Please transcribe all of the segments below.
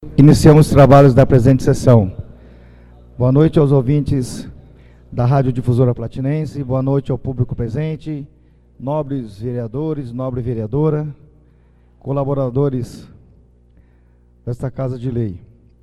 Iniciamos os trabalhos da presente sessão. Boa noite aos ouvintes da Rádio Difusora Platinense, boa noite ao público presente, nobres vereadores, nobre vereadora, colaboradores desta Casa de Lei.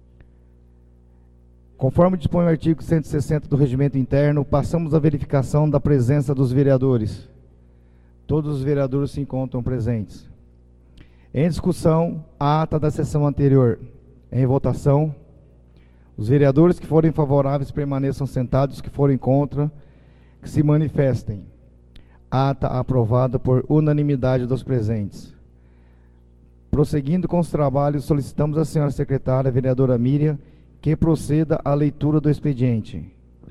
Conforme dispõe o artigo 160 do Regimento Interno, passamos à verificação da presença dos vereadores. Todos os vereadores se encontram presentes. Em discussão, a ata da sessão anterior. Em votação, os vereadores que forem favoráveis permaneçam sentados, os que forem contra, que se manifestem. Ata aprovada por unanimidade dos presentes. Prosseguindo com os trabalhos, solicitamos à senhora secretária, vereadora Miriam, que proceda à leitura do expediente.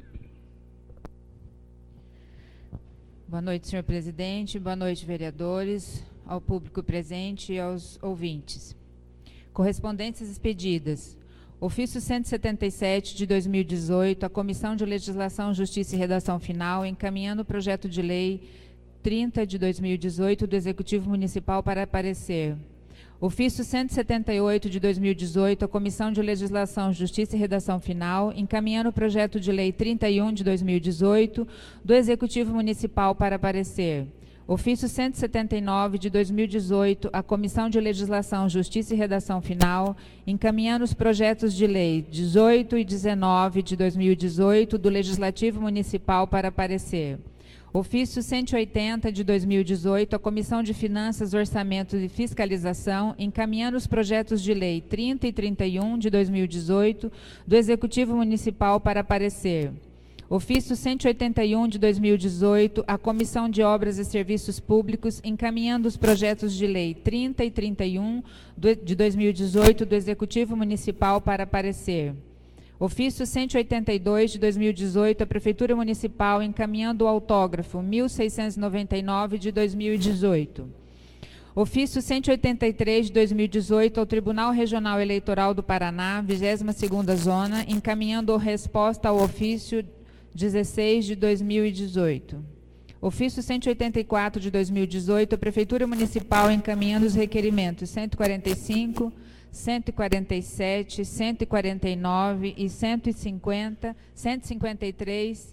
Boa noite, senhor presidente. Boa noite, vereadores, ao público presente e aos ouvintes. Correspondências expedidas. Ofício 177 de 2018, a Comissão de Legislação, Justiça e Redação Final, encaminhando o projeto de lei 30 de 2018 do Executivo Municipal para parecer. Ofício 178 de 2018, a Comissão de Legislação, Justiça e Redação Final, encaminhando o projeto de lei 31 de 2018 do Executivo Municipal para parecer. Ofício 179 de 2018, a Comissão de Legislação, Justiça e Redação Final, encaminhando os projetos de lei 18 e 19 de 2018 do Legislativo Municipal para parecer. Ofício 180 de 2018, a Comissão de Finanças, Orçamento e Fiscalização, encaminhando os projetos de lei 30 e 31 de 2018 do Executivo Municipal para parecer. Ofício 181 de 2018, a Comissão de Obras e Serviços Públicos, encaminhando os projetos de lei 30 e 31 de 2018 do Executivo Municipal para parecer. Ofício 182 de 2018, a Prefeitura Municipal, encaminhando o autógrafo 1699 de 2018. Ofício 183 de 2018 ao Tribunal Regional Eleitoral do Paraná, 22ª Zona, encaminhando resposta ao ofício 16 de 2018. Ofício 184 de 2018, a Prefeitura Municipal encaminhando os requerimentos 145, 147, 149 e 150, 153,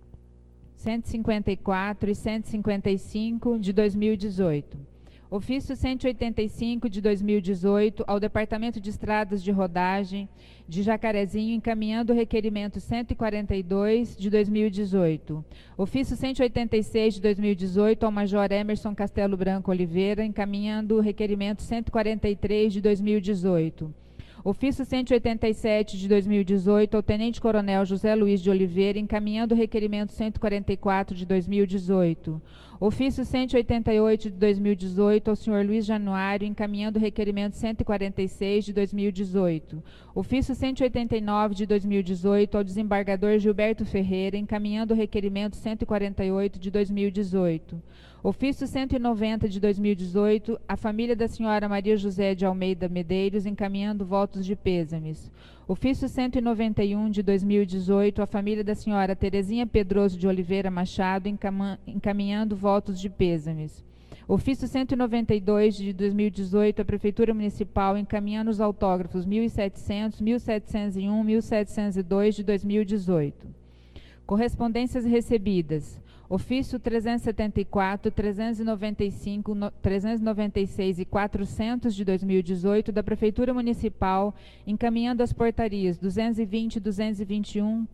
154 e 155 de 2018. Ofício 185 de 2018 ao Departamento de Estradas de Rodagem de Jacarezinho, encaminhando o requerimento 142 de 2018. Ofício 186 de 2018 ao Major Emerson Castelo Branco Oliveira, encaminhando o requerimento 143 de 2018. Ofício 187 de 2018 ao Tenente Coronel José Luiz de Oliveira, encaminhando o requerimento 144 de 2018. Ofício 188 de 2018 ao senhor Luiz Januário, encaminhando o requerimento 146 de 2018. Ofício 189 de 2018 ao desembargador Gilberto Ferreira, encaminhando o requerimento 148 de 2018. Ofício 190 de 2018, à família da senhora Maria José de Almeida Medeiros, encaminhando votos de pêsames. Ofício 191 de 2018, à família da senhora Terezinha Pedroso de Oliveira Machado, encaminhando votos de pêsames. Ofício 192 de 2018, à Prefeitura Municipal, encaminhando os autógrafos 1700, 1701, 1702 de 2018. Correspondências recebidas. Ofício 374, 395, 396 e 400 de 2018 da Prefeitura Municipal, encaminhando as portarias 220, 221,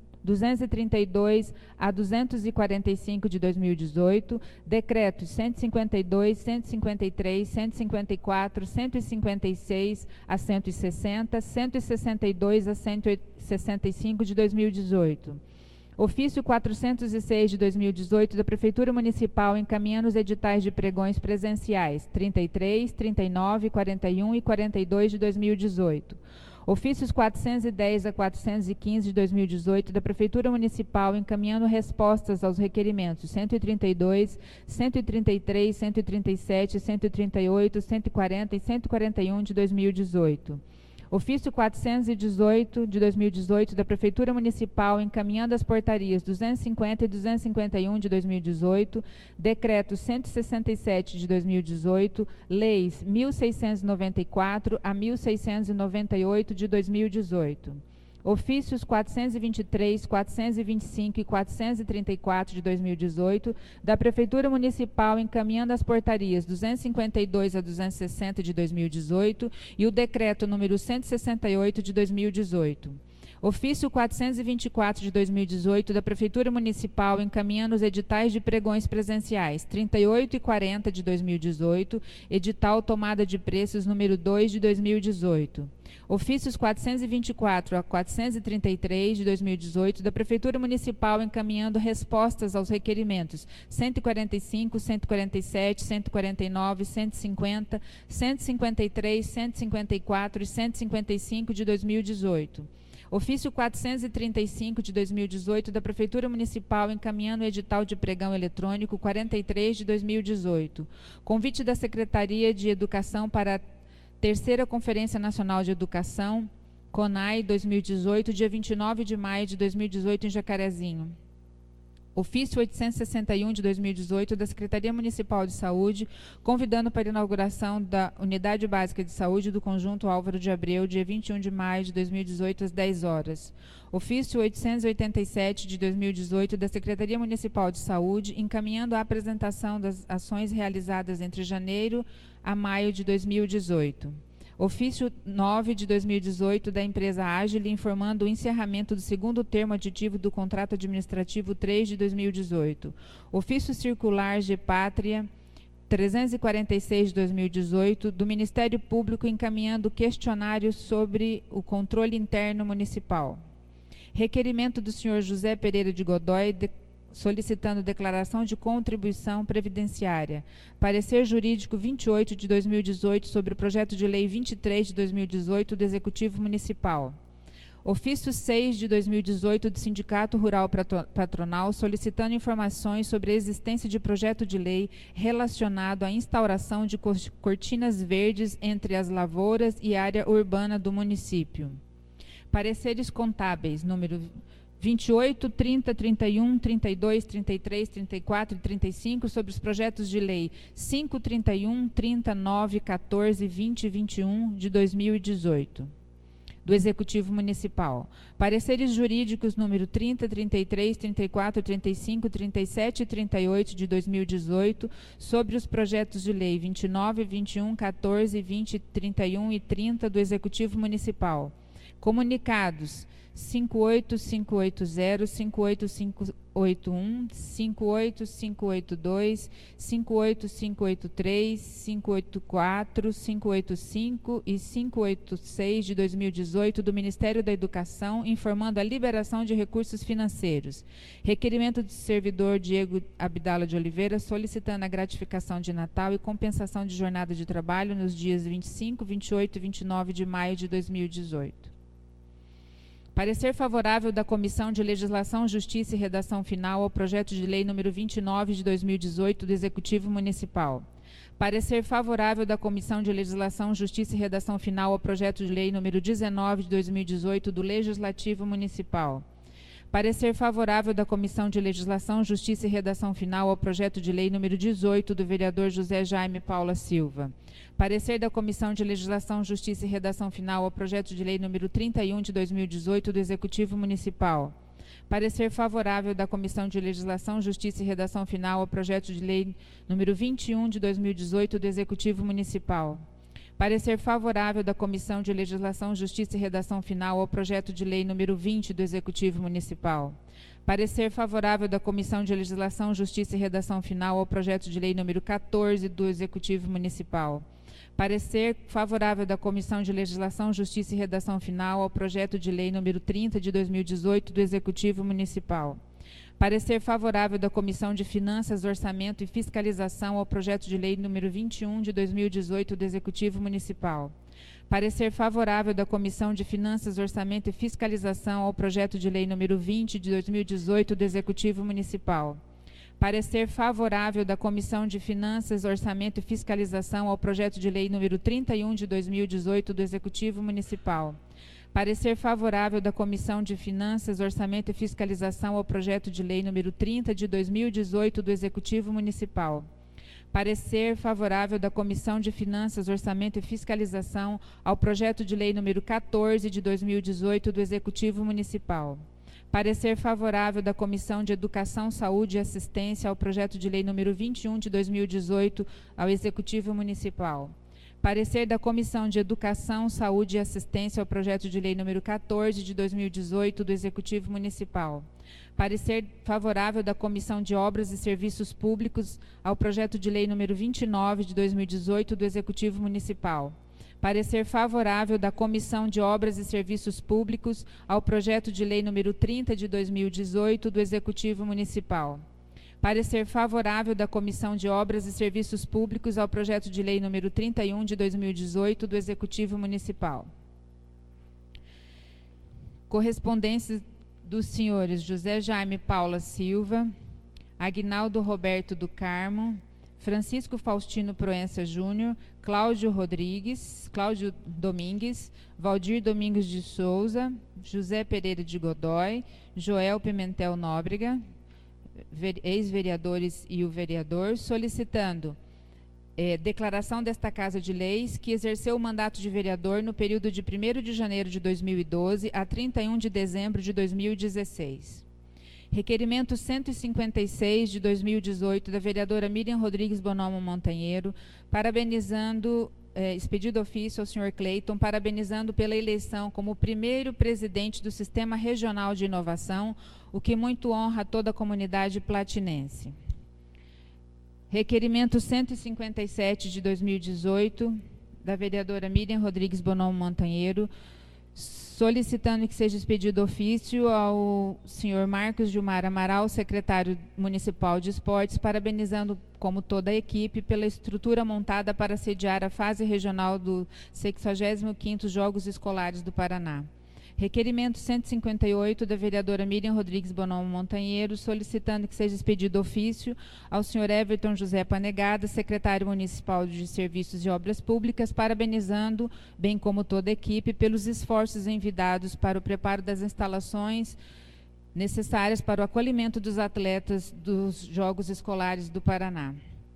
232 a 245 de 2018, decretos 152, 153, 154, 156 a 160, 162 a 165 de 2018. Ofício 406 de 2018 da Prefeitura Municipal, encaminhando os editais de pregões presenciais 33, 39, 41 e 42 de 2018. Ofícios 410 a 415 de 2018 da Prefeitura Municipal, encaminhando respostas aos requerimentos 132, 133, 137, 138, 140 e 141 de 2018. Ofício 418 de 2018 da Prefeitura Municipal encaminhando as portarias 250 e 251 de 2018, Decreto 167 de 2018, Leis 1694 a 1698 de 2018. Ofícios 423, 425 e 434 de 2018 da Prefeitura Municipal encaminhando as portarias 252 a 260 de 2018 e o Decreto número 168 de 2018. Ofício 424 de 2018 da Prefeitura Municipal encaminhando os editais de pregões presenciais 38 e 40 de 2018, edital tomada de preços número 2 de 2018. Ofícios 424 a 433 de 2018 da Prefeitura Municipal encaminhando respostas aos requerimentos 145, 147, 149, 150, 153, 154 e 155 de 2018. Ofício 435 de 2018 da Prefeitura Municipal encaminhando o edital de pregão eletrônico 43 de 2018. Convite da Secretaria de Educação para a Terceira Conferência Nacional de Educação, CONAI 2018, dia 29 de maio de 2018 em Jacarezinho. Ofício 861 de 2018 da Secretaria Municipal de Saúde, convidando para a inauguração da Unidade Básica de Saúde do Conjunto Álvaro de Abreu, dia 21 de maio de 2018, às 10 horas. Ofício 887 de 2018 da Secretaria Municipal de Saúde, encaminhando a apresentação das ações realizadas entre janeiro a maio de 2018. Ofício 9 de 2018 da empresa Agile, informando o encerramento do segundo termo aditivo do contrato administrativo 3 de 2018. Ofício circular Gepátria 346 de 2018 do Ministério Público encaminhando questionário sobre o controle interno municipal. Requerimento do senhor José Pereira de Godoy, solicitando declaração de contribuição previdenciária. Parecer jurídico 28 de 2018 sobre o projeto de lei 23 de 2018 do Executivo Municipal. Ofício 6 de 2018 do Sindicato Rural Patronal, solicitando informações sobre a existência de projeto de lei relacionado à instauração de cortinas verdes entre as lavouras e área urbana do município. Pareceres contábeis, número 28, 30, 31, 32, 33, 34 e 35 sobre os projetos de lei 5, 31, 39, 14, 20 e 21 de 2018 do Executivo Municipal. Pareceres jurídicos número 30, 33, 34, 35, 37 e 38 de 2018 sobre os projetos de lei 29, 21, 14, 20, 31 e 30 do Executivo Municipal. Comunicados 58580, 58581, 58582, 58583, 584, 585 e 586 de 2018 do Ministério da Educação, informando a liberação de recursos financeiros. Requerimento do servidor Diego Abdala de Oliveira, solicitando a gratificação de Natal e compensação de jornada de trabalho nos dias 25, 28 e 29 de maio de 2018. Parecer favorável da Comissão de Legislação, Justiça e Redação Final ao projeto de lei número 29 de 2018 do Executivo Municipal. Parecer favorável da Comissão de Legislação, Justiça e Redação Final ao projeto de lei número 19 de 2018 do Legislativo Municipal. Parecer favorável da Comissão de Legislação, Justiça e Redação Final ao projeto de lei número 18 do vereador José Jaime Paula Silva. Parecer da Comissão de Legislação, Justiça e Redação Final ao projeto de lei número 31 de 2018 do Executivo Municipal. Parecer favorável da Comissão de Legislação, Justiça e Redação Final ao projeto de lei número 21 de 2018 do Executivo Municipal. Parecer favorável da Comissão de Legislação, Justiça e Redação Final ao projeto de lei número 20 do Executivo Municipal. Parecer favorável da Comissão de Legislação, Justiça e Redação Final ao projeto de lei número 14 do Executivo Municipal. Parecer favorável da Comissão de Legislação, Justiça e Redação Final ao projeto de lei número 30 de 2018 do Executivo Municipal. Parecer favorável da Comissão de Finanças, Orçamento e Fiscalização ao projeto de lei número 21 de 2018 do Executivo Municipal. Parecer favorável da Comissão de Finanças, Orçamento e Fiscalização ao projeto de lei número 20 de 2018 do Executivo Municipal. Parecer favorável da Comissão de Finanças, Orçamento e Fiscalização ao projeto de lei número 31 de 2018 do Executivo Municipal. Parecer favorável da Comissão de Finanças, Orçamento e Fiscalização ao projeto de lei número 30 de 2018 do Executivo Municipal. Parecer favorável da Comissão de Finanças, Orçamento e Fiscalização ao projeto de lei número 14 de 2018 do Executivo Municipal. Parecer favorável da Comissão de Educação, Saúde e Assistência ao projeto de lei número 21 de 2018 ao Executivo Municipal. Parecer da Comissão de Educação, Saúde e Assistência ao projeto de lei número 14 de 2018 do Executivo Municipal. Parecer favorável da Comissão de Obras e Serviços Públicos ao projeto de lei número 29 de 2018 do Executivo Municipal. Parecer favorável da Comissão de Obras e Serviços Públicos ao projeto de lei número 30 de 2018 do Executivo Municipal. Parecer favorável da Comissão de Obras e Serviços Públicos ao projeto de lei número 31 de 2018 do Executivo Municipal. Correspondência dos senhores José Jaime Paula Silva, Aguinaldo Roberto do Carmo, Francisco Faustino Proença Júnior, Cláudio Domingues, Valdir Domingos de Souza, José Pereira de Godoy, Joel Pimentel Nóbrega, ex-vereadores e o vereador, solicitando declaração desta Casa de Leis que exerceu o mandato de vereador no período de 1º de janeiro de 2012 a 31 de dezembro de 2016. Requerimento 156 de 2018 da vereadora Miriam Rodrigues Bonomo Montanheiro, parabenizando, expedido ofício ao senhor Cleiton, parabenizando pela eleição como primeiro presidente do Sistema Regional de Inovação, o que muito honra toda a comunidade platinense. Requerimento 157 de 2018 da vereadora Miriam Rodrigues Bonomo Montanheiro, solicitando que seja expedido ofício ao senhor Marcos Gilmar Amaral, secretário municipal de esportes, parabenizando, como toda a equipe, pela estrutura montada para sediar a fase regional do 65º Jogos Escolares do Paraná. Requerimento 158 da vereadora Miriam Rodrigues Bonomo Montanheiro, solicitando que seja expedido ofício ao senhor Everton José Panegada, secretário municipal de Serviços e Obras Públicas, parabenizando, bem como toda a equipe, pelos esforços envidados para o preparo das instalações necessárias para o acolhimento dos atletas dos Jogos Escolares do Paraná.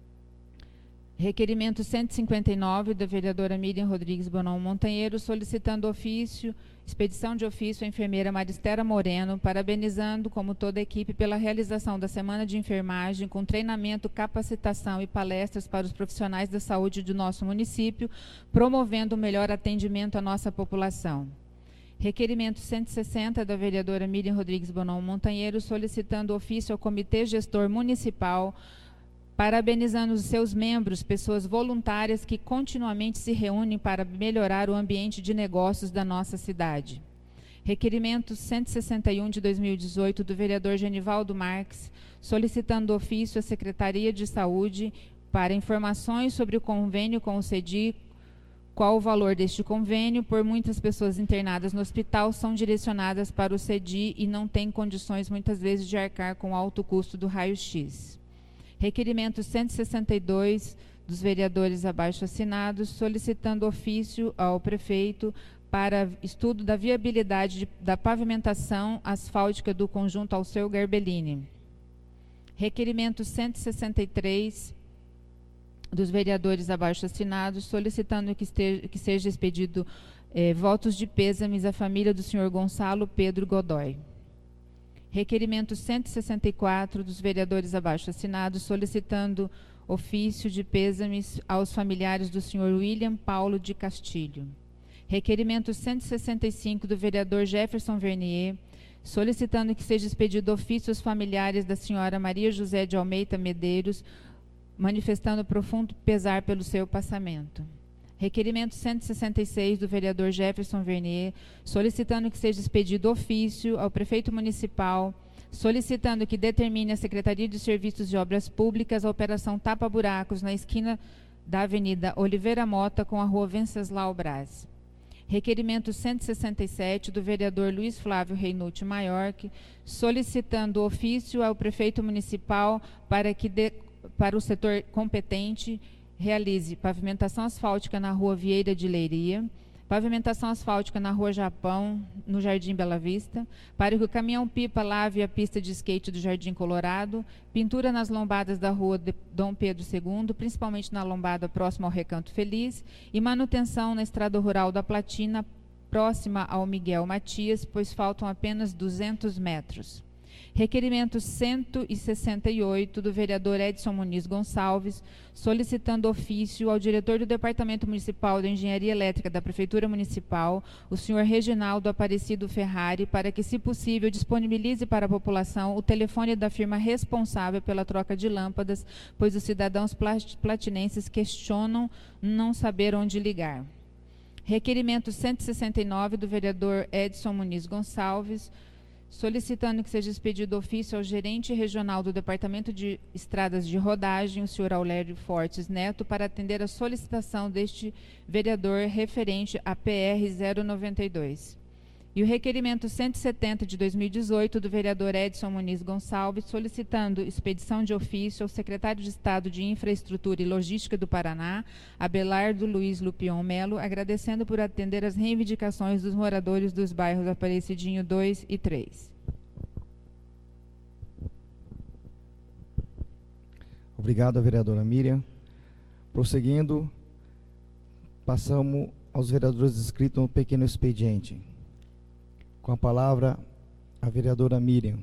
Requerimento 159 da vereadora Miriam Rodrigues Bonomo Montanheiro, solicitando expedição de ofício à enfermeira Maristela Moreno, parabenizando, como toda a equipe, pela realização da Semana de Enfermagem, com treinamento, capacitação e palestras para os profissionais da saúde do nosso município, promovendo o melhor atendimento à nossa população. Requerimento 160 da vereadora Miriam Rodrigues Bonomo Montanheiro, solicitando ofício ao Comitê Gestor Municipal, parabenizando os seus membros, pessoas voluntárias que continuamente se reúnem para melhorar o ambiente de negócios da nossa cidade. Requerimento 161 de 2018 do vereador Genivaldo Marques, solicitando ofício à Secretaria de Saúde para informações sobre o convênio com o CEDI, qual o valor deste convênio, por muitas pessoas internadas no hospital são direcionadas para o CEDI e não têm condições muitas vezes de arcar com o alto custo do raio-x. Requerimento 162 dos vereadores abaixo assinados, solicitando ofício ao prefeito para estudo da viabilidade da pavimentação asfáltica do conjunto Alceu Garbellini. Requerimento 163 dos vereadores abaixo assinados, solicitando que seja expedido votos de pêsames à família do senhor Gonçalo Pedro Godoy. Requerimento 164 dos vereadores abaixo assinados, solicitando ofício de pêsames aos familiares do senhor William Paulo de Castilho. Requerimento 165 do vereador Jefferson Vernier, solicitando que seja expedido ofício aos familiares da senhora Maria José de Almeida Medeiros, manifestando profundo pesar pelo seu passamento. Requerimento 166 do vereador Jefferson Vernier, solicitando que seja expedido ofício ao prefeito municipal, solicitando que determine a Secretaria de Serviços e Obras Públicas a operação tapa-buracos na esquina da Avenida Oliveira Mota com a Rua Venceslau Braz. Requerimento 167 do vereador Luiz Flávio Reinucci Maiorque, solicitando ofício ao prefeito municipal para o setor competente realize pavimentação asfáltica na rua Vieira de Leiria, pavimentação asfáltica na rua Japão, no Jardim Bela Vista, para que o caminhão-pipa lave a pista de skate do Jardim Colorado, pintura nas lombadas da rua Dom Pedro II, principalmente na lombada próxima ao Recanto Feliz, e manutenção na estrada rural da Platina, próxima ao Miguel Matias, pois faltam apenas 200 metros. Requerimento 168 do vereador Edson Muniz Gonçalves, solicitando ofício ao diretor do Departamento Municipal de Engenharia Elétrica da Prefeitura Municipal, o senhor Reginaldo Aparecido Ferrari, para que, se possível, disponibilize para a população o telefone da firma responsável pela troca de lâmpadas, pois os cidadãos platinenses questionam não saber onde ligar. Requerimento 169 do vereador Edson Muniz Gonçalves, solicitando que seja expedido ofício ao gerente regional do Departamento de Estradas de Rodagem, o senhor Aulério Fortes Neto, para atender a solicitação deste vereador referente à PR 092. E o requerimento 170 de 2018 do vereador Edson Muniz Gonçalves, solicitando expedição de ofício ao secretário de Estado de Infraestrutura e Logística do Paraná, Abelardo Luiz Lupion Melo, agradecendo por atender às reivindicações dos moradores dos bairros Aparecidinho 2 e 3. Obrigado, vereadora Miriam. Prosseguindo, passamos aos vereadores inscritos no pequeno expediente. Com a palavra, a vereadora Miriam.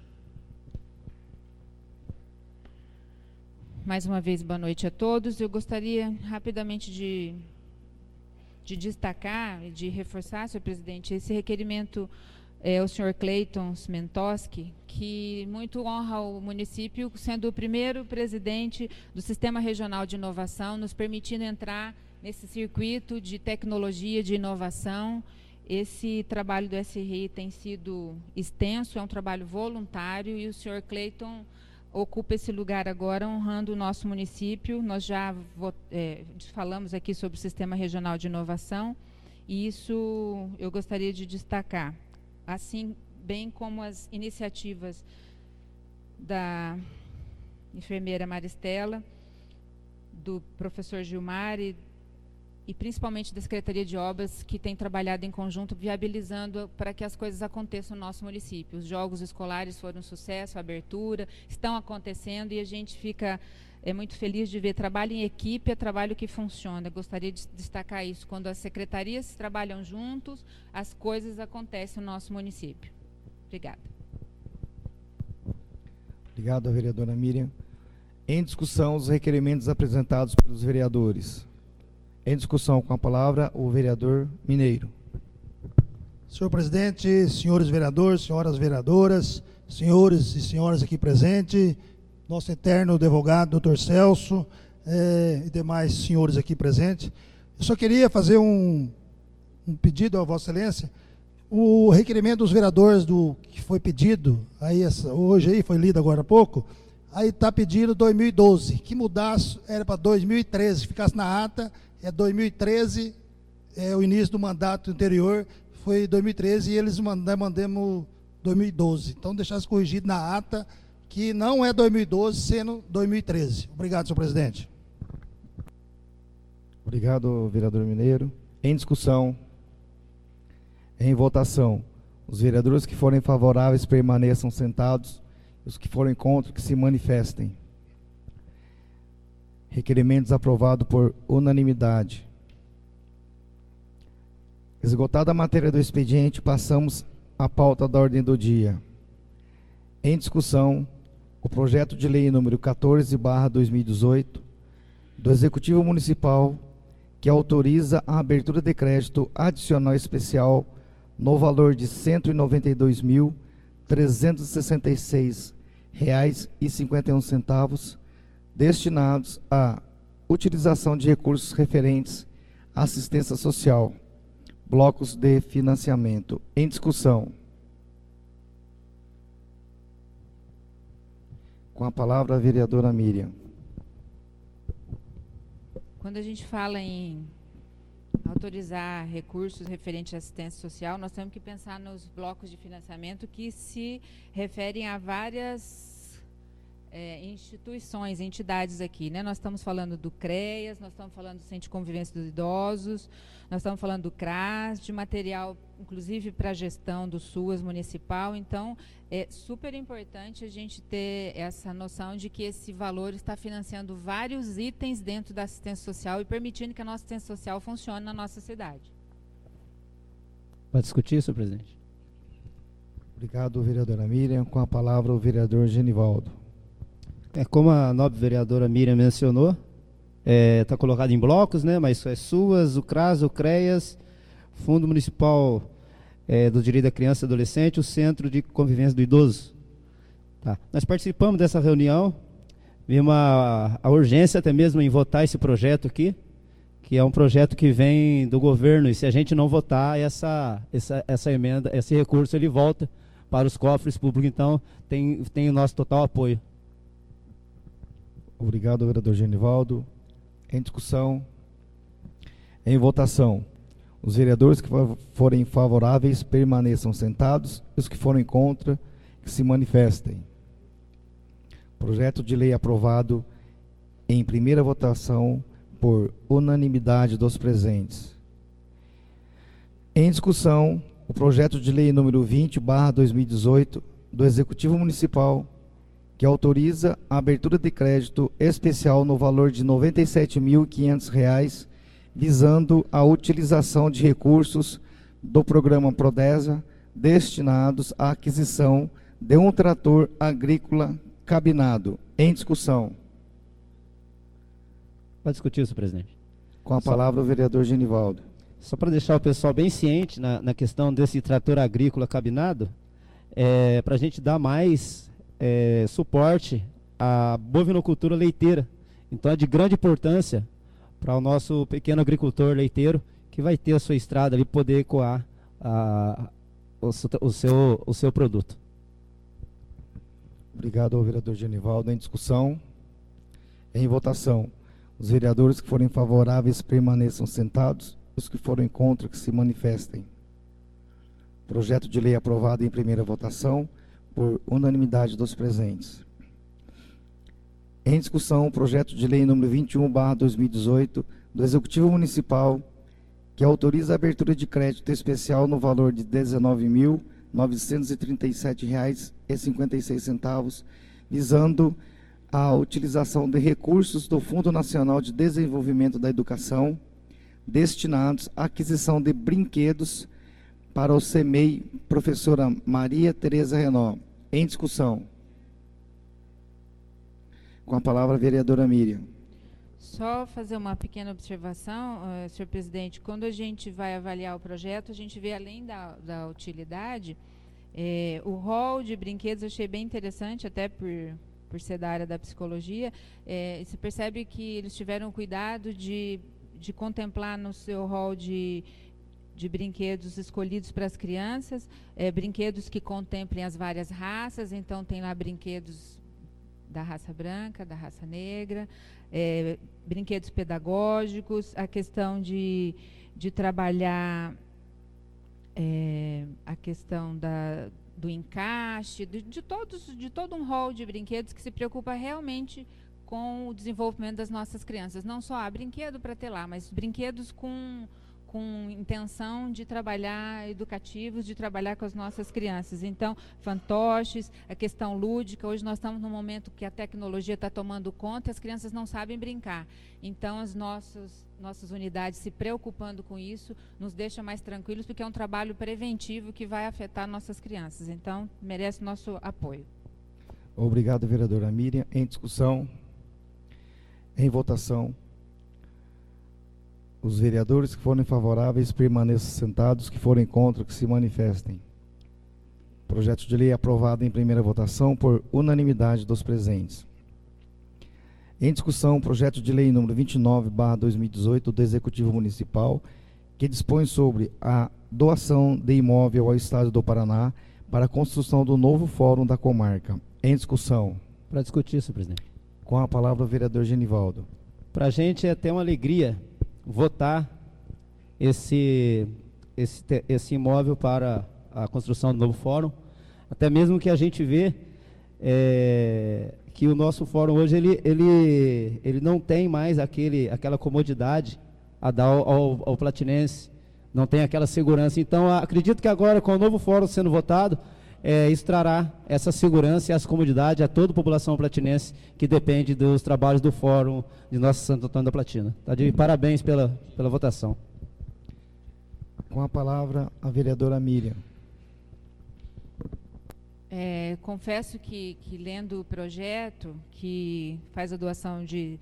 Mais uma vez, boa noite a todos. Eu gostaria rapidamente de destacar e de reforçar, senhor presidente, esse requerimento o senhor Cleiton Smentoski, que muito honra o município, sendo o primeiro presidente do Sistema Regional de Inovação, nos permitindo entrar nesse circuito de tecnologia, de inovação. Esse trabalho do SRI tem sido extenso, é um trabalho voluntário, e o senhor Cleiton ocupa esse lugar agora, honrando o nosso município. Nós já falamos aqui sobre o Sistema Regional de Inovação, e isso eu gostaria de destacar, assim bem como as iniciativas da enfermeira Maristela, do professor Gilmar e principalmente da Secretaria de Obras, que tem trabalhado em conjunto, viabilizando para que as coisas aconteçam no nosso município. Os jogos escolares foram um sucesso, a abertura, estão acontecendo, e a gente fica muito feliz de ver trabalho em equipe, é trabalho que funciona. Eu gostaria de destacar isso. Quando as secretarias trabalham juntos, as coisas acontecem no nosso município. Obrigada. Obrigado, vereadora Miriam. Em discussão, os requerimentos apresentados pelos vereadores. Em discussão, com a palavra, o vereador Mineiro. Senhor presidente, senhores vereadores, senhoras vereadoras, senhores e senhoras aqui presentes, nosso eterno advogado, doutor Celso, e demais senhores aqui presentes, eu só queria fazer um pedido a Vossa Excelência. O requerimento dos vereadores que foi pedido, hoje aí foi lido agora há pouco, aí está pedindo 2012, que mudasse, era para 2013, ficasse na ata. 2013, o início do mandato anterior foi 2013, e eles mandamos 2012. Então, deixasse corrigido na ata, que não é 2012, sendo 2013. Obrigado, senhor presidente. Obrigado, vereador Mineiro. Em discussão, em votação, os vereadores que forem favoráveis permaneçam sentados, os que forem contra, que se manifestem. Requerimentos aprovados por unanimidade. Esgotada a matéria do expediente, passamos à pauta da ordem do dia. Em discussão, o projeto de lei número 14/2018 do Executivo Municipal, que autoriza a abertura de crédito adicional especial no valor de R$ 192.366,51, destinados à utilização de recursos referentes à assistência social, blocos de financiamento. Em discussão. Com a palavra, a vereadora Miriam. Quando a gente fala em autorizar recursos referentes à assistência social, nós temos que pensar nos blocos de financiamento que se referem a várias instituições, entidades aqui, né? Nós estamos falando do CREAS, nós estamos falando do Centro de Convivência dos Idosos, nós estamos falando do CRAS, de material, inclusive, para a gestão do SUAS municipal. Então, é super importante a gente ter essa noção de que esse valor está financiando vários itens dentro da assistência social e permitindo que a nossa assistência social funcione na nossa cidade. Pode discutir, senhor presidente. Obrigado, vereadora Miriam. Com a palavra, o vereador Genivaldo. Como a nobre vereadora Miriam mencionou, está colocado em blocos, né? Mas é SUAS, o CRAS, o CREAS, Fundo Municipal do Direito da Criança e Adolescente, o Centro de Convivência do Idoso. Tá. Nós participamos dessa reunião, vimos a urgência até mesmo em votar esse projeto aqui, que é um projeto que vem do governo, e se a gente não votar essa emenda, esse recurso, ele volta para os cofres públicos. Então, tem o nosso total apoio. Obrigado, vereador Genivaldo. Em discussão, em votação, os vereadores que forem favoráveis permaneçam sentados, e os que forem contra, que se manifestem. Projeto de lei aprovado em primeira votação por unanimidade dos presentes. Em discussão, o projeto de lei número 20/2018 do Executivo Municipal, que autoriza a abertura de crédito especial no valor de R$ 97.500, visando a utilização de recursos do programa Prodesa destinados à aquisição de um trator agrícola cabinado. Em discussão. Pode discutir, senhor presidente. Com a palavra, o vereador Genivaldo. Só para deixar o pessoal bem ciente na questão desse trator agrícola cabinado, para a gente dar mais suporte à bovinocultura leiteira. Então é de grande importância para o nosso pequeno agricultor leiteiro, que vai ter a sua estrada ali, poder coar o seu produto. Obrigado ao vereador Genivaldo. Em discussão, em votação, os vereadores que forem favoráveis permaneçam sentados, os que forem contra, que se manifestem. Projeto de lei aprovado em primeira votação por unanimidade dos presentes. Em discussão, o projeto de lei número 21/2018 do Executivo Municipal, que autoriza a abertura de crédito especial no valor de R$ 19.937,56, visando a utilização de recursos do Fundo Nacional de Desenvolvimento da Educação, destinados à aquisição de brinquedos para o CEMEI, professora Maria Tereza Renó. Em discussão. Com a palavra, a vereadora Miriam. Só fazer uma pequena observação, senhor presidente. Quando a gente vai avaliar o projeto, a gente vê, além da utilidade, o rol de brinquedos. Eu achei bem interessante, até por ser da área da psicologia. Se percebe que eles tiveram cuidado de contemplar no seu rol de brinquedos escolhidos para as crianças, brinquedos que contemplem as várias raças. Então tem lá brinquedos da raça branca, da raça negra, brinquedos pedagógicos, a questão de trabalhar a questão do encaixe, de todo um rol de brinquedos que se preocupa realmente com o desenvolvimento das nossas crianças. Não só há brinquedo para ter lá, mas brinquedos com intenção de trabalhar educativos, de trabalhar com as nossas crianças. Então, fantoches, a questão lúdica. Hoje nós estamos num momento que a tecnologia está tomando conta e as crianças não sabem brincar. Então, as nossas unidades se preocupando com isso nos deixa mais tranquilos, porque é um trabalho preventivo que vai afetar nossas crianças. Então, merece nosso apoio. Obrigado, vereadora Miriam. Em discussão, em votação, os vereadores que forem favoráveis permaneçam sentados, que forem contra, que se manifestem. Projeto de lei aprovado em primeira votação por unanimidade dos presentes. Em discussão, projeto de lei número 29/2018 do Executivo Municipal, que dispõe sobre a doação de imóvel ao Estado do Paraná para a construção do novo fórum da comarca. Em discussão. Para discutir, senhor presidente. Com a palavra o vereador Genivaldo. Para a gente é até uma alegria votar esse imóvel para a construção do novo fórum. Até mesmo que a gente vê que o nosso fórum hoje ele não tem mais aquela comodidade a dar ao platinense, não tem aquela segurança. Então, acredito que agora, com o novo fórum sendo votado, isso trará essa segurança e essa comodidade a toda a população platinense que depende dos trabalhos do fórum de Nossa Santo Antônio da Platina. Tá de parabéns pela votação. Com a palavra, a vereadora Miriam. Confesso que lendo o projeto, que faz a doação de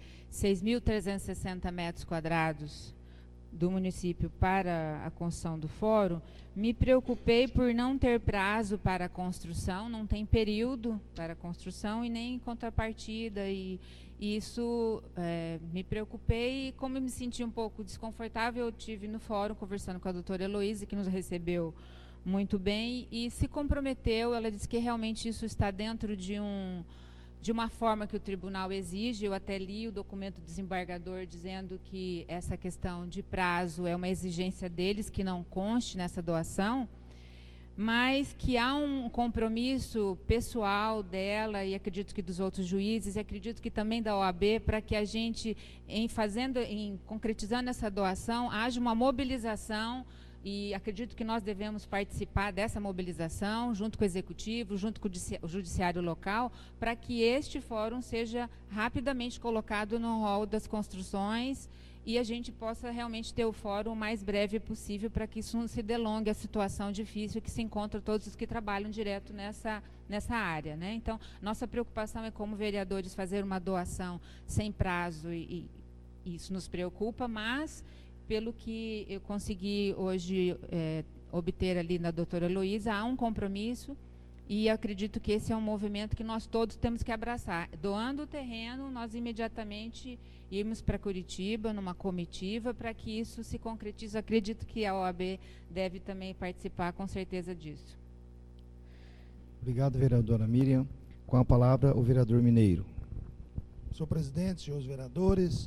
6.360 metros quadrados do município para a construção do fórum, me preocupei por não ter prazo para a construção, não tem período para a construção e nem contrapartida, e isso me preocupei, e como eu me senti um pouco desconfortável, eu tive no fórum conversando com a doutora Heloísa, que nos recebeu muito bem e se comprometeu. Ela disse que realmente isso está dentro de uma forma que o tribunal exige. Eu até li o documento do desembargador dizendo que essa questão de prazo é uma exigência deles, que não conste nessa doação, mas que há um compromisso pessoal dela, e acredito que dos outros juízes, e acredito que também da OAB, para que a gente, concretizando essa doação, haja uma mobilização. E acredito que nós devemos participar dessa mobilização, junto com o Executivo, junto com o Judiciário local, para que este fórum seja rapidamente colocado no rol das construções e a gente possa realmente ter o fórum o mais breve possível, para que isso não se delongue a situação difícil que se encontra todos os que trabalham direto nessa área, né? Então, nossa preocupação é, como vereadores, fazer uma doação sem prazo, e isso nos preocupa, mas pelo que eu consegui hoje obter ali na doutora Heloísa, há um compromisso, e acredito que esse é um movimento que nós todos temos que abraçar. Doando o terreno, nós imediatamente irmos para Curitiba, numa comitiva, para que isso se concretize. Acredito que a OAB deve também participar, com certeza, disso. Obrigado, vereadora Miriam. Com a palavra, o vereador Mineiro. Senhor presidente, senhores vereadores,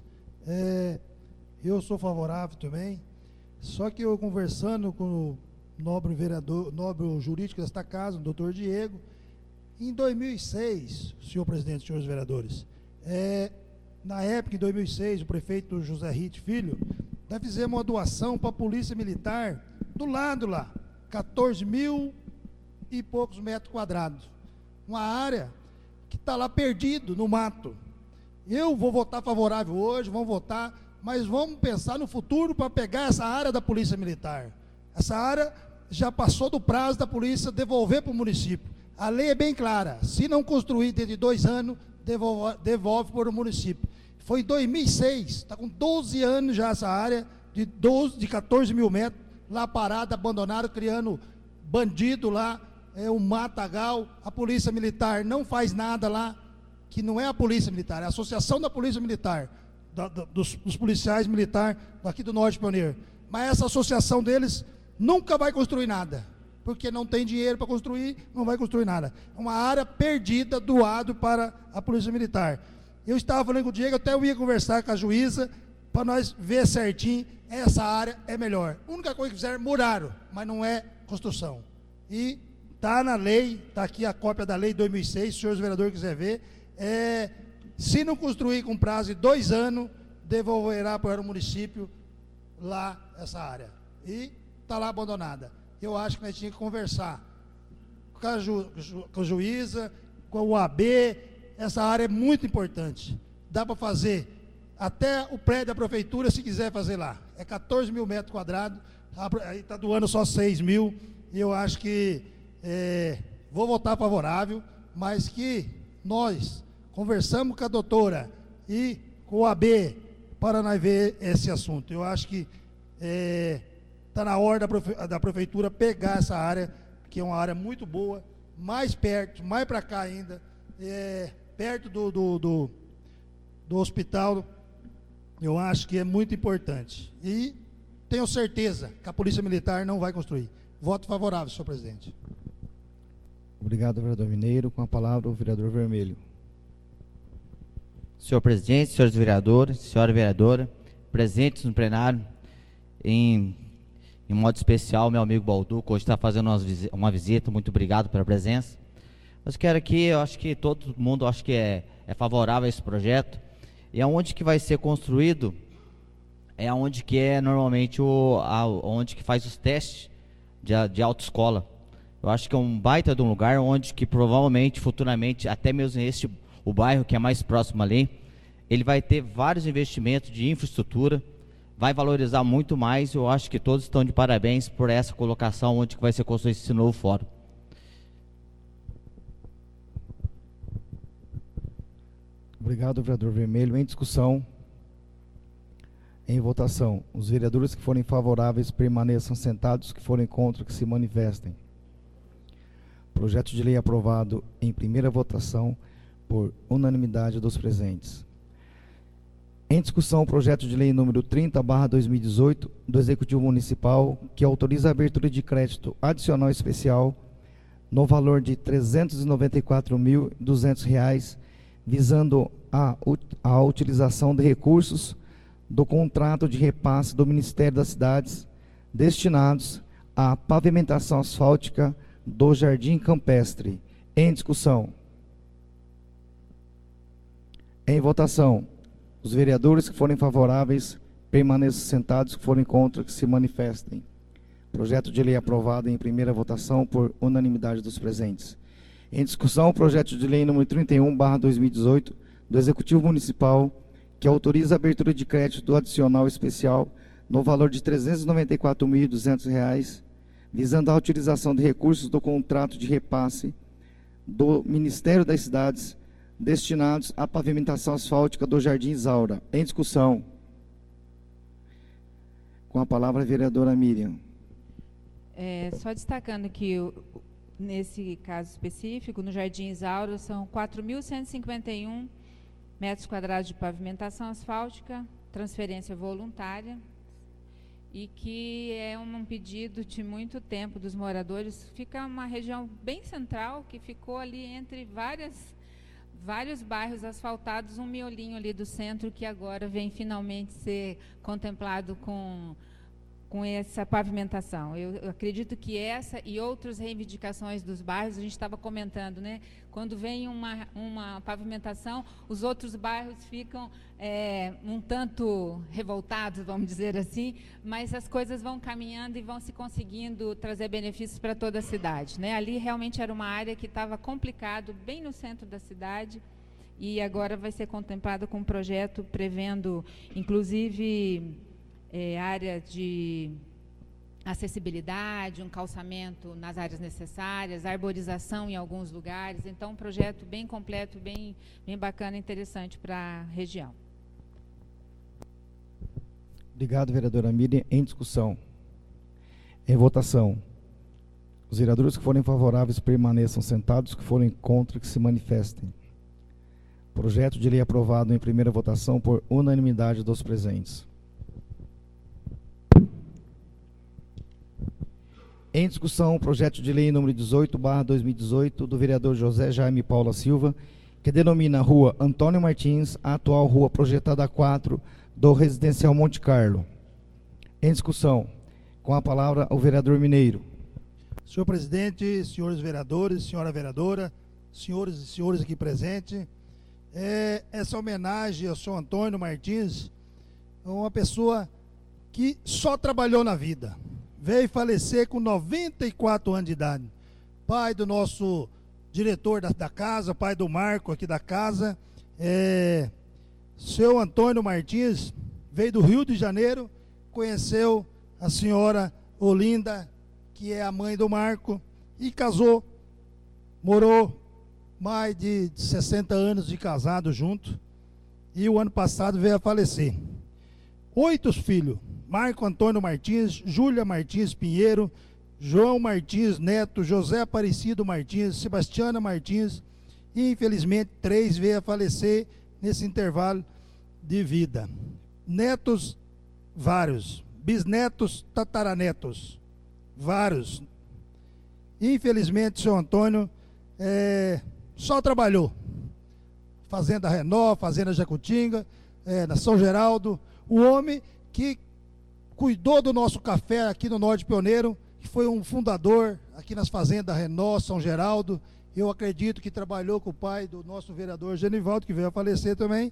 eu sou favorável também, só que eu conversando com o nobre vereador, nobre jurídico desta casa, o doutor Diego, em 2006, senhor presidente, senhores vereadores, na época, em 2006, o prefeito José Ritt Filho, nós fizemos uma doação para a Polícia Militar, do lado lá, 14.000 e poucos metros quadrados, uma área que está lá perdido no mato. Eu vou votar favorável hoje, vamos votar, mas vamos pensar no futuro para pegar essa área da Polícia Militar. Essa área já passou do prazo da polícia devolver para o município. A lei é bem clara, se não construir dentro de 2 anos, devolve para o município. Foi em 2006, está com 12 anos já essa área, de 14.000 metros, lá parada, abandonada, criando bandido lá, um matagal. A Polícia Militar não faz nada lá, que não é a Polícia Militar, é a Associação da Polícia Militar, dos policiais militares aqui do Norte Pioneiro. Mas essa associação deles nunca vai construir nada, porque não tem dinheiro para construir, não vai construir nada. É uma área perdida, doado para a Polícia Militar. Eu estava falando com o Diego, até eu ia conversar com a juíza, para nós ver certinho, essa área é melhor. A única coisa que fizeram, muraram, mas não é construção. E está na lei, está aqui a cópia da lei de 2006, se os senhores vereadores quiserem ver, se não construir com prazo de 2 anos, devolverá para o município lá essa área. E está lá abandonada. Eu acho que nós tínhamos que conversar com a juíza, com a UAB. Essa área é muito importante. Dá para fazer até o prédio da prefeitura, se quiser fazer lá. É 14.000 metros quadrados, aí está doando só 6.000. E eu acho que vou votar favorável, mas que nós conversamos com a doutora e com o AB para nós ver esse assunto. Eu acho que está na hora da prefeitura pegar essa área, que é uma área muito boa, mais perto, mais para cá ainda, perto do hospital. Eu acho que é muito importante. E tenho certeza que a Polícia Militar não vai construir. Voto favorável, senhor presidente. Obrigado, vereador Mineiro. Com a palavra, o vereador Vermelho. Senhor presidente, senhores vereadores, senhora vereadora, presentes no plenário, em modo especial, meu amigo Balduco, hoje está fazendo uma visita, muito obrigado pela presença. Mas quero aqui, eu acho que todo mundo acho que é favorável a esse projeto, e aonde que vai ser construído, é onde que é normalmente onde que faz os testes de autoescola. Eu acho que é um baita de um lugar onde que provavelmente, futuramente, até mesmo o bairro que é mais próximo ali, ele vai ter vários investimentos de infraestrutura, vai valorizar muito mais. Eu acho que todos estão de parabéns por essa colocação onde que vai ser construído esse novo fórum. Obrigado, vereador Vermelho. Em discussão, em votação, os vereadores que forem favoráveis permaneçam sentados, que forem contra, que se manifestem. Projeto de lei aprovado em primeira votação por unanimidade dos presentes. Em discussão, o projeto de lei número 30/2018 do Executivo Municipal, que autoriza a abertura de crédito adicional especial no valor de R$ 394.200, visando a utilização de recursos do contrato de repasse do Ministério das Cidades destinados à pavimentação asfáltica do Jardim Campestre. Em discussão. Em votação. Os vereadores que forem favoráveis permaneçam sentados, que forem contra, que se manifestem. Projeto de lei aprovado em primeira votação por unanimidade dos presentes. Em discussão, o projeto de lei número 31/2018 do Executivo Municipal, que autoriza a abertura de crédito adicional especial no valor de R$ 394.200, visando a utilização de recursos do contrato de repasse do Ministério das Cidades destinados à pavimentação asfáltica do Jardim Isaura. Em discussão. Com a palavra a vereadora Miriam. Só destacando que, nesse caso específico, no Jardim Isaura, são 4.151 metros quadrados de pavimentação asfáltica, transferência voluntária, e que é um pedido de muito tempo dos moradores. Fica uma região bem central, que ficou ali entre vários bairros asfaltados, um miolinho ali do centro, que agora vem finalmente ser contemplado com essa pavimentação. Eu acredito que essa e outras reivindicações dos bairros, a gente estava comentando, né? Quando vem uma pavimentação, os outros bairros ficam um tanto revoltados, vamos dizer assim, mas as coisas vão caminhando e vão se conseguindo trazer benefícios para toda a cidade, né? Ali realmente era uma área que estava complicado, bem no centro da cidade, e agora vai ser contemplado com um projeto prevendo, inclusive, área de acessibilidade, um calçamento nas áreas necessárias, arborização em alguns lugares. Então, um projeto bem completo, bem bacana e interessante para a região. Obrigado, vereadora Miriam. Em discussão. Em votação. Os vereadores que forem favoráveis permaneçam sentados, que forem contra, que se manifestem. Projeto de lei aprovado em primeira votação por unanimidade dos presentes. Em discussão, o projeto de lei número 18/2018 do vereador José Jaime Paula Silva, que denomina Rua Antônio Martins, a atual rua projetada 4 do Residencial Monte Carlo. Em discussão, com a palavra o vereador Mineiro. Senhor presidente, senhores vereadores, senhora vereadora, senhores e senhores aqui presentes, essa homenagem ao senhor Antônio Martins, uma pessoa que só trabalhou na vida. Veio falecer com 94 anos de idade. Pai do nosso diretor da casa, pai do Marco aqui da casa. Seu Antônio Martins veio do Rio de Janeiro, conheceu a senhora Olinda, que é a mãe do Marco, e casou. Morou mais de 60 anos de casado junto, e o ano passado veio a falecer. 8 filhos. Marco Antônio Martins, Júlia Martins Pinheiro, João Martins Neto, José Aparecido Martins, Sebastiana Martins, e infelizmente 3 veio a falecer nesse intervalo de vida. Netos, vários. Bisnetos, tataranetos, vários. Infelizmente, seu Antônio só trabalhou. Fazenda Renó, Fazenda Jacutinga, na São Geraldo. O homem que cuidou do nosso café aqui no Norte Pioneiro, que foi um fundador aqui nas fazendas Renó, São Geraldo. Eu acredito que trabalhou com o pai do nosso vereador Genivaldo, que veio a falecer também.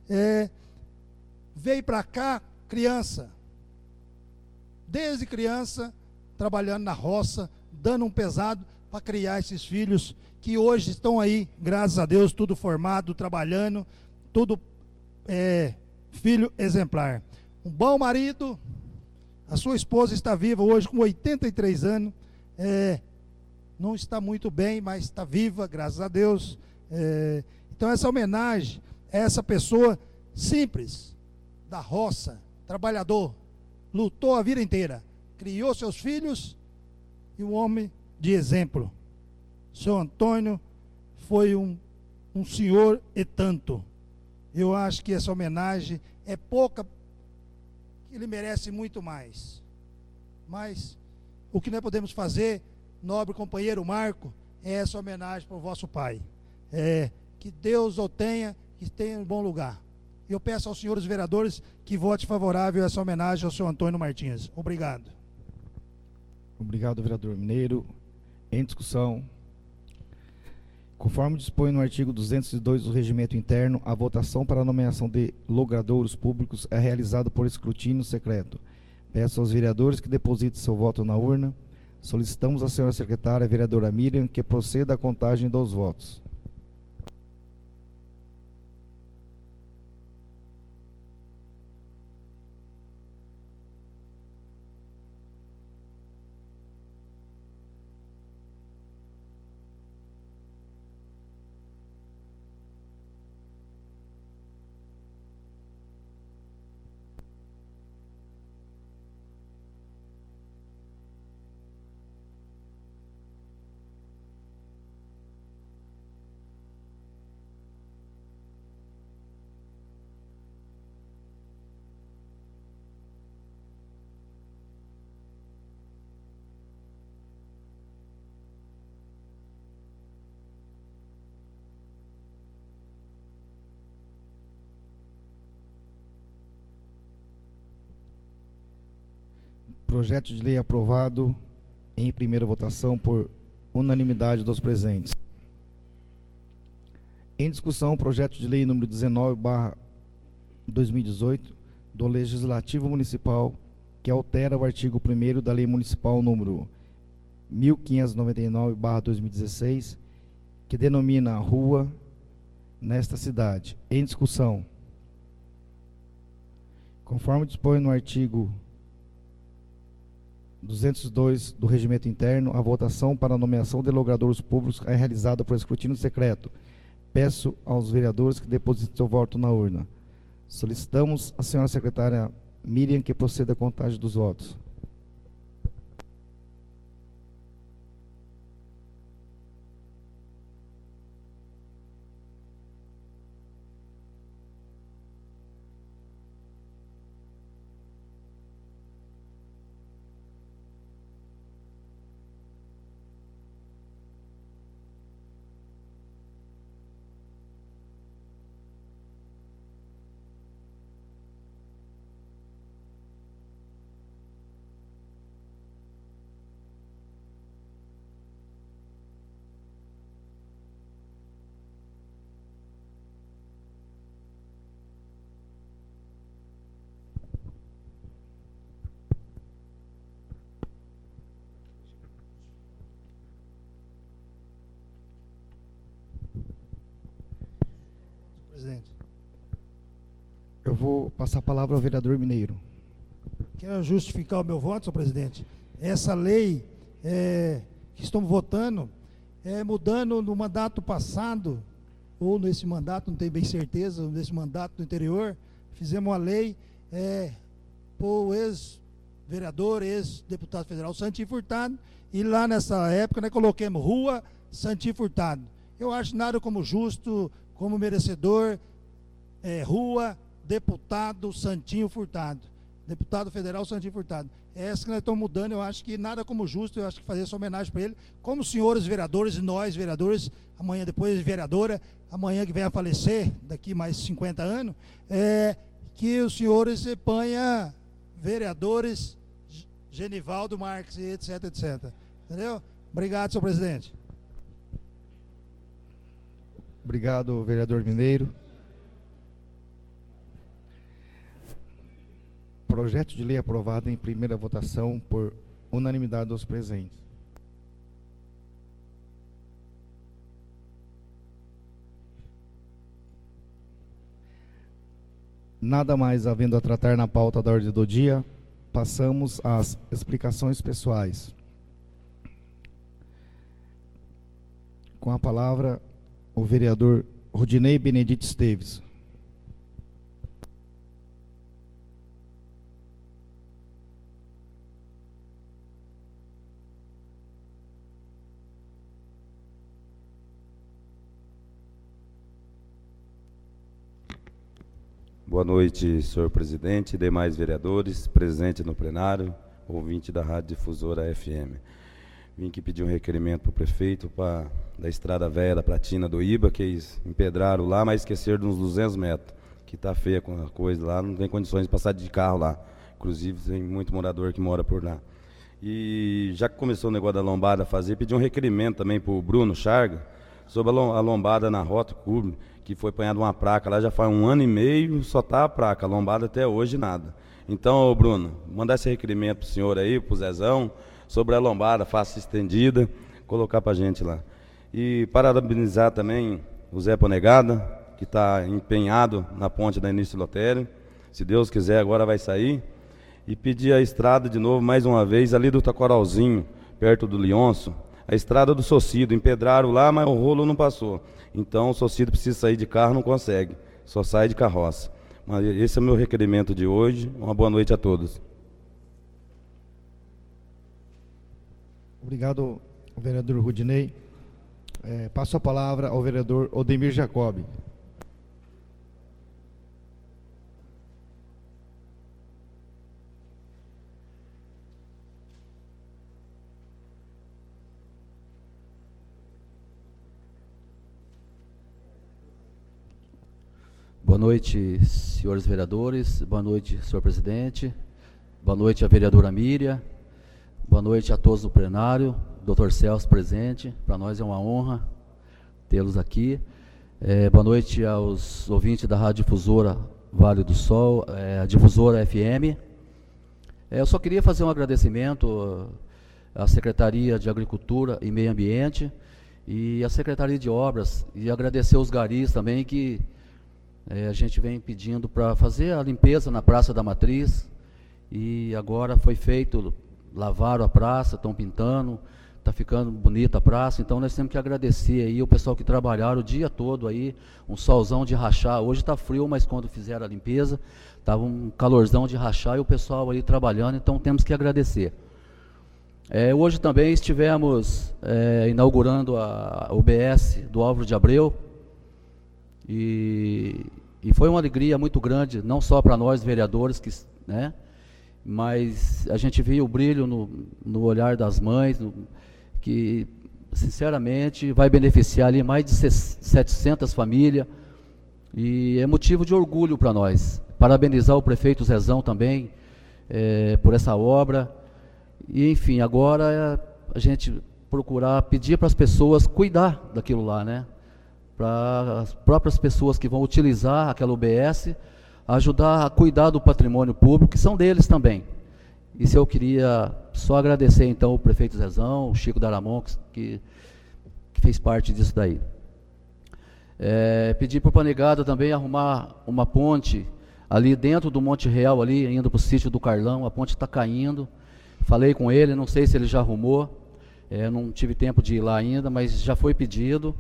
Veio para cá criança, desde criança, trabalhando na roça, dando um pesado para criar esses filhos que hoje estão aí, graças a Deus, tudo formado, trabalhando, tudo filho exemplar. Um bom marido, a sua esposa está viva hoje com 83 anos, não está muito bem, mas está viva, graças a Deus. Então essa homenagem a essa pessoa simples, da roça, trabalhador, lutou a vida inteira, criou seus filhos e um homem de exemplo. Seu Antônio foi um senhor e tanto. Eu acho que essa homenagem é pouca, ele merece muito mais. Mas o que nós podemos fazer, nobre companheiro Marco, é essa homenagem para o vosso pai. Que Deus o tenha, que tenha um bom lugar. Eu peço aos senhores vereadores que votem favorável a essa homenagem ao seu Antônio Martins. Obrigado. Obrigado, vereador Mineiro. Em discussão. Conforme dispõe no artigo 202 do Regimento Interno, a votação para a nomeação de logradouros públicos é realizada por escrutínio secreto. Peço aos vereadores que depositem seu voto na urna. Solicitamos à senhora secretária, vereadora Miriam, que proceda à contagem dos votos. Projeto de lei aprovado em primeira votação por unanimidade dos presentes. Em discussão, o projeto de lei número 19/2018 do Legislativo Municipal, que altera o artigo 1º da Lei Municipal número 1599/2016, que denomina a rua nesta cidade. Em discussão. Conforme dispõe no artigo 202 do Regimento Interno, a votação para a nomeação de logradouros públicos é realizada por escrutínio secreto. Peço aos vereadores que depositem seu voto na urna. Solicitamos à senhora secretária Miriam que proceda à contagem dos votos. Presidente. Eu vou passar a palavra ao vereador Mineiro. Quero justificar o meu voto, senhor presidente. Essa lei que estamos votando, mudando no mandato passado, ou nesse mandato, não tenho bem certeza, nesse mandato do anterior, fizemos uma lei para o ex-vereador, ex-deputado federal Santinho Furtado, e lá nessa época nós colocamos Rua Santinho Furtado. Eu acho nada como justo, como merecedor, Rua Deputado Santinho Furtado. Deputado federal Santinho Furtado. Essa que nós estamos mudando, eu acho que nada como justo, eu acho que fazer essa homenagem para ele, como os senhores vereadores e nós, vereadores, amanhã depois vereadora, amanhã que vem a falecer, daqui mais 50 anos, que os senhores ponham vereadores, Genivaldo Marques, etc, etc. Entendeu? Obrigado, senhor presidente. Obrigado, vereador Mineiro. Projeto de lei aprovado em primeira votação por unanimidade dos presentes. Nada mais havendo a tratar na pauta da ordem do dia, passamos às explicações pessoais. Com a palavra, o vereador Rudinei Benedito Esteves. Boa noite, senhor presidente, demais vereadores, presente no plenário, ouvinte da Rádio Difusora FM. Vim aqui pedir um requerimento para o prefeito da Estrada Velha da Platina do Iba, que eles empedraram lá, mas esqueceram de uns 200 metros, que está feia com a coisa lá, não tem condições de passar de carro lá. Inclusive, tem muito morador que mora por lá. E já que começou o negócio da lombada a fazer, pedi um requerimento também para o Bruno Charga, sobre a lombada na Rota Clube, que foi apanhada uma placa lá, já faz 1 ano e meio, só está a placa, a lombada até hoje nada. Então, Bruno, mandar esse requerimento para o senhor aí, para o Zezão, sobre a lombada, face estendida, colocar para a gente lá. E parabenizar também o Zé Ponegada, que está empenhado na ponte da Início Lotério, se Deus quiser agora vai sair, e pedir a estrada de novo, mais uma vez, ali do Tacoralzinho, perto do Leonço, a estrada do Socido, empedraram lá, mas o rolo não passou. Então o Socido precisa sair de carro, não consegue, só sai de carroça. Mas esse é o meu requerimento de hoje. Uma boa noite a todos. Obrigado, vereador Rudinei. Passo a palavra ao vereador Odemir Jacob. Boa noite, senhores vereadores, boa noite, senhor presidente, boa noite, a vereadora Miriam, boa noite a todos no plenário, doutor Celso presente, para nós é uma honra tê-los aqui. Boa noite aos ouvintes da Rádio Difusora Vale do Sol, a Difusora FM. Eu só queria fazer um agradecimento à Secretaria de Agricultura e Meio Ambiente e à Secretaria de Obras, e agradecer os garis também que a gente vem pedindo para fazer a limpeza na Praça da Matriz, e agora foi feito, lavaram a praça, estão pintando, está ficando bonita a praça, então nós temos que agradecer aí o pessoal que trabalharam o dia todo aí, um solzão de rachar, hoje está frio, mas quando fizeram a limpeza, estava um calorzão de rachar e o pessoal aí trabalhando, então temos que agradecer. Hoje também estivemos inaugurando a UBS do Álvaro de Abreu, e foi uma alegria muito grande, não só para nós vereadores, né, mas a gente viu o brilho no olhar das mães, que sinceramente vai beneficiar ali mais de 700 famílias, e é motivo de orgulho para nós. Parabenizar o prefeito Zezão também por essa obra, e enfim, agora a gente procurar pedir para as pessoas cuidar daquilo lá, né? Para as próprias pessoas que vão utilizar aquela UBS, ajudar a cuidar do patrimônio público, que são deles também. Isso eu queria só agradecer, então, o prefeito Zezão, o Chico Daramon, que fez parte disso daí. Pedir para o Panegada também arrumar uma ponte ali dentro do Monte Real, ali, indo para o sítio do Carlão, a ponte está caindo. Falei com ele, não sei se ele já arrumou, não tive tempo de ir lá ainda, mas já foi pedido.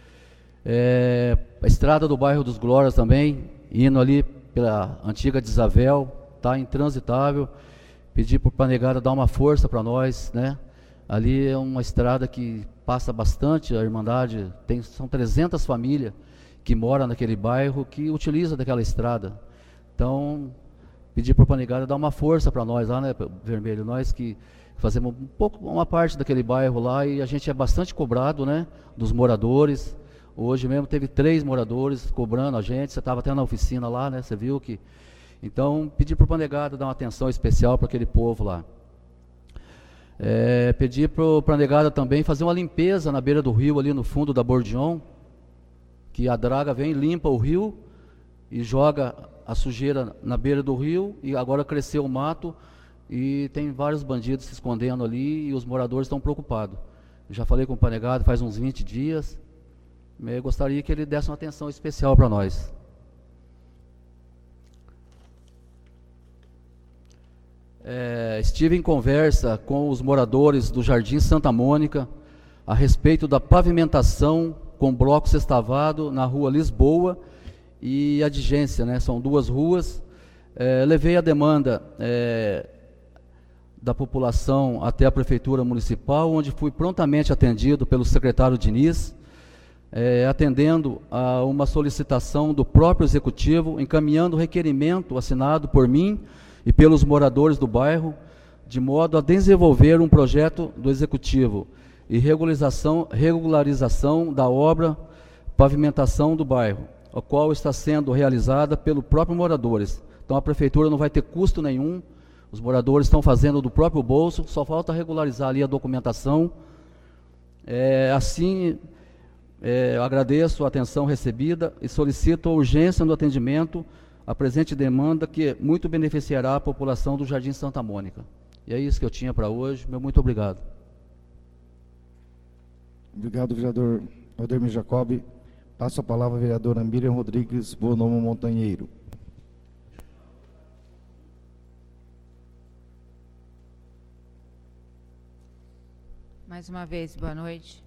A estrada do bairro dos Glórias também, indo ali pela antiga de Isabel, está intransitável. Pedir para o Panegada dar uma força para nós, né? Ali é uma estrada que passa bastante, a Irmandade, são 300 famílias que moram naquele bairro, que utilizam daquela estrada. Então, pedir para o Panegada dar uma força para nós lá, né, Vermelho, nós que fazemos uma parte daquele bairro lá, e a gente é bastante cobrado, né, dos moradores. Hoje mesmo teve 3 moradores cobrando a gente, você estava até na oficina lá, né, você viu que... Então, pedi para o Pranegado dar uma atenção especial para aquele povo lá. Pedi para o Pranegado também fazer uma limpeza na beira do rio, ali no fundo da Bordion, que a draga vem, limpa o rio e joga a sujeira na beira do rio, e agora cresceu o mato e tem vários bandidos se escondendo ali e os moradores estão preocupados. Já falei com o Pranegado faz uns 20 dias, eu gostaria que ele desse uma atenção especial para nós. Estive em conversa com os moradores do Jardim Santa Mônica a respeito da pavimentação com bloco sextavado na rua Lisboa e Adigência, né? São duas ruas. Levei a demanda da população até a Prefeitura Municipal, onde fui prontamente atendido pelo secretário Diniz, atendendo a uma solicitação do próprio Executivo, encaminhando o requerimento assinado por mim e pelos moradores do bairro, de modo a desenvolver um projeto do Executivo e regularização da obra pavimentação do bairro, a qual está sendo realizada pelos próprios moradores. Então a Prefeitura não vai ter custo nenhum, os moradores estão fazendo do próprio bolso, só falta regularizar ali a documentação. Eu agradeço a atenção recebida e solicito a urgência no atendimento a presente demanda, que muito beneficiará a população do Jardim Santa Mônica. E é isso que eu tinha para hoje. Meu muito obrigado. Obrigado, vereador Aldemir Jacob. Passo a palavra à vereadora Miriam Rodrigues Bonomo Montanheiro. Mais uma vez, boa noite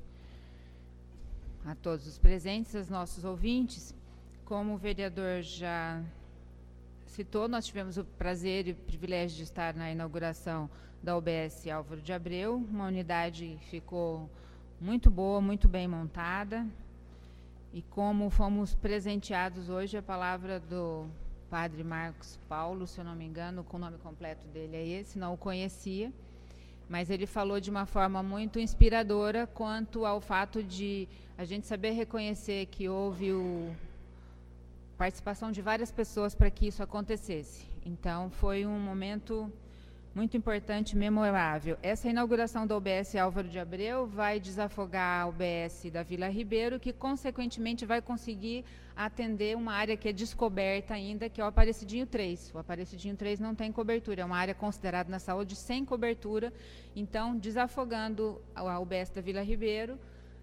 a todos os presentes, aos nossos ouvintes. Como o vereador já citou, nós tivemos o prazer e o privilégio de estar na inauguração da UBS Álvaro de Abreu, uma unidade que ficou muito boa, muito bem montada, e como fomos presenteados hoje, a palavra do padre Marcos Paulo, se eu não me engano, com o nome completo dele é esse, não o conhecia, mas ele falou de uma forma muito inspiradora quanto ao fato de a gente saber reconhecer que houve participação de várias pessoas para que isso acontecesse. Então, foi um momento muito importante, memorável. Essa inauguração da UBS Álvaro de Abreu vai desafogar a UBS da Vila Ribeiro, que, consequentemente, vai conseguir atender uma área que é descoberta ainda, que é o Aparecidinho 3. O Aparecidinho 3 não tem cobertura, é uma área considerada na saúde sem cobertura. Então, desafogando a UBS da Vila Ribeiro,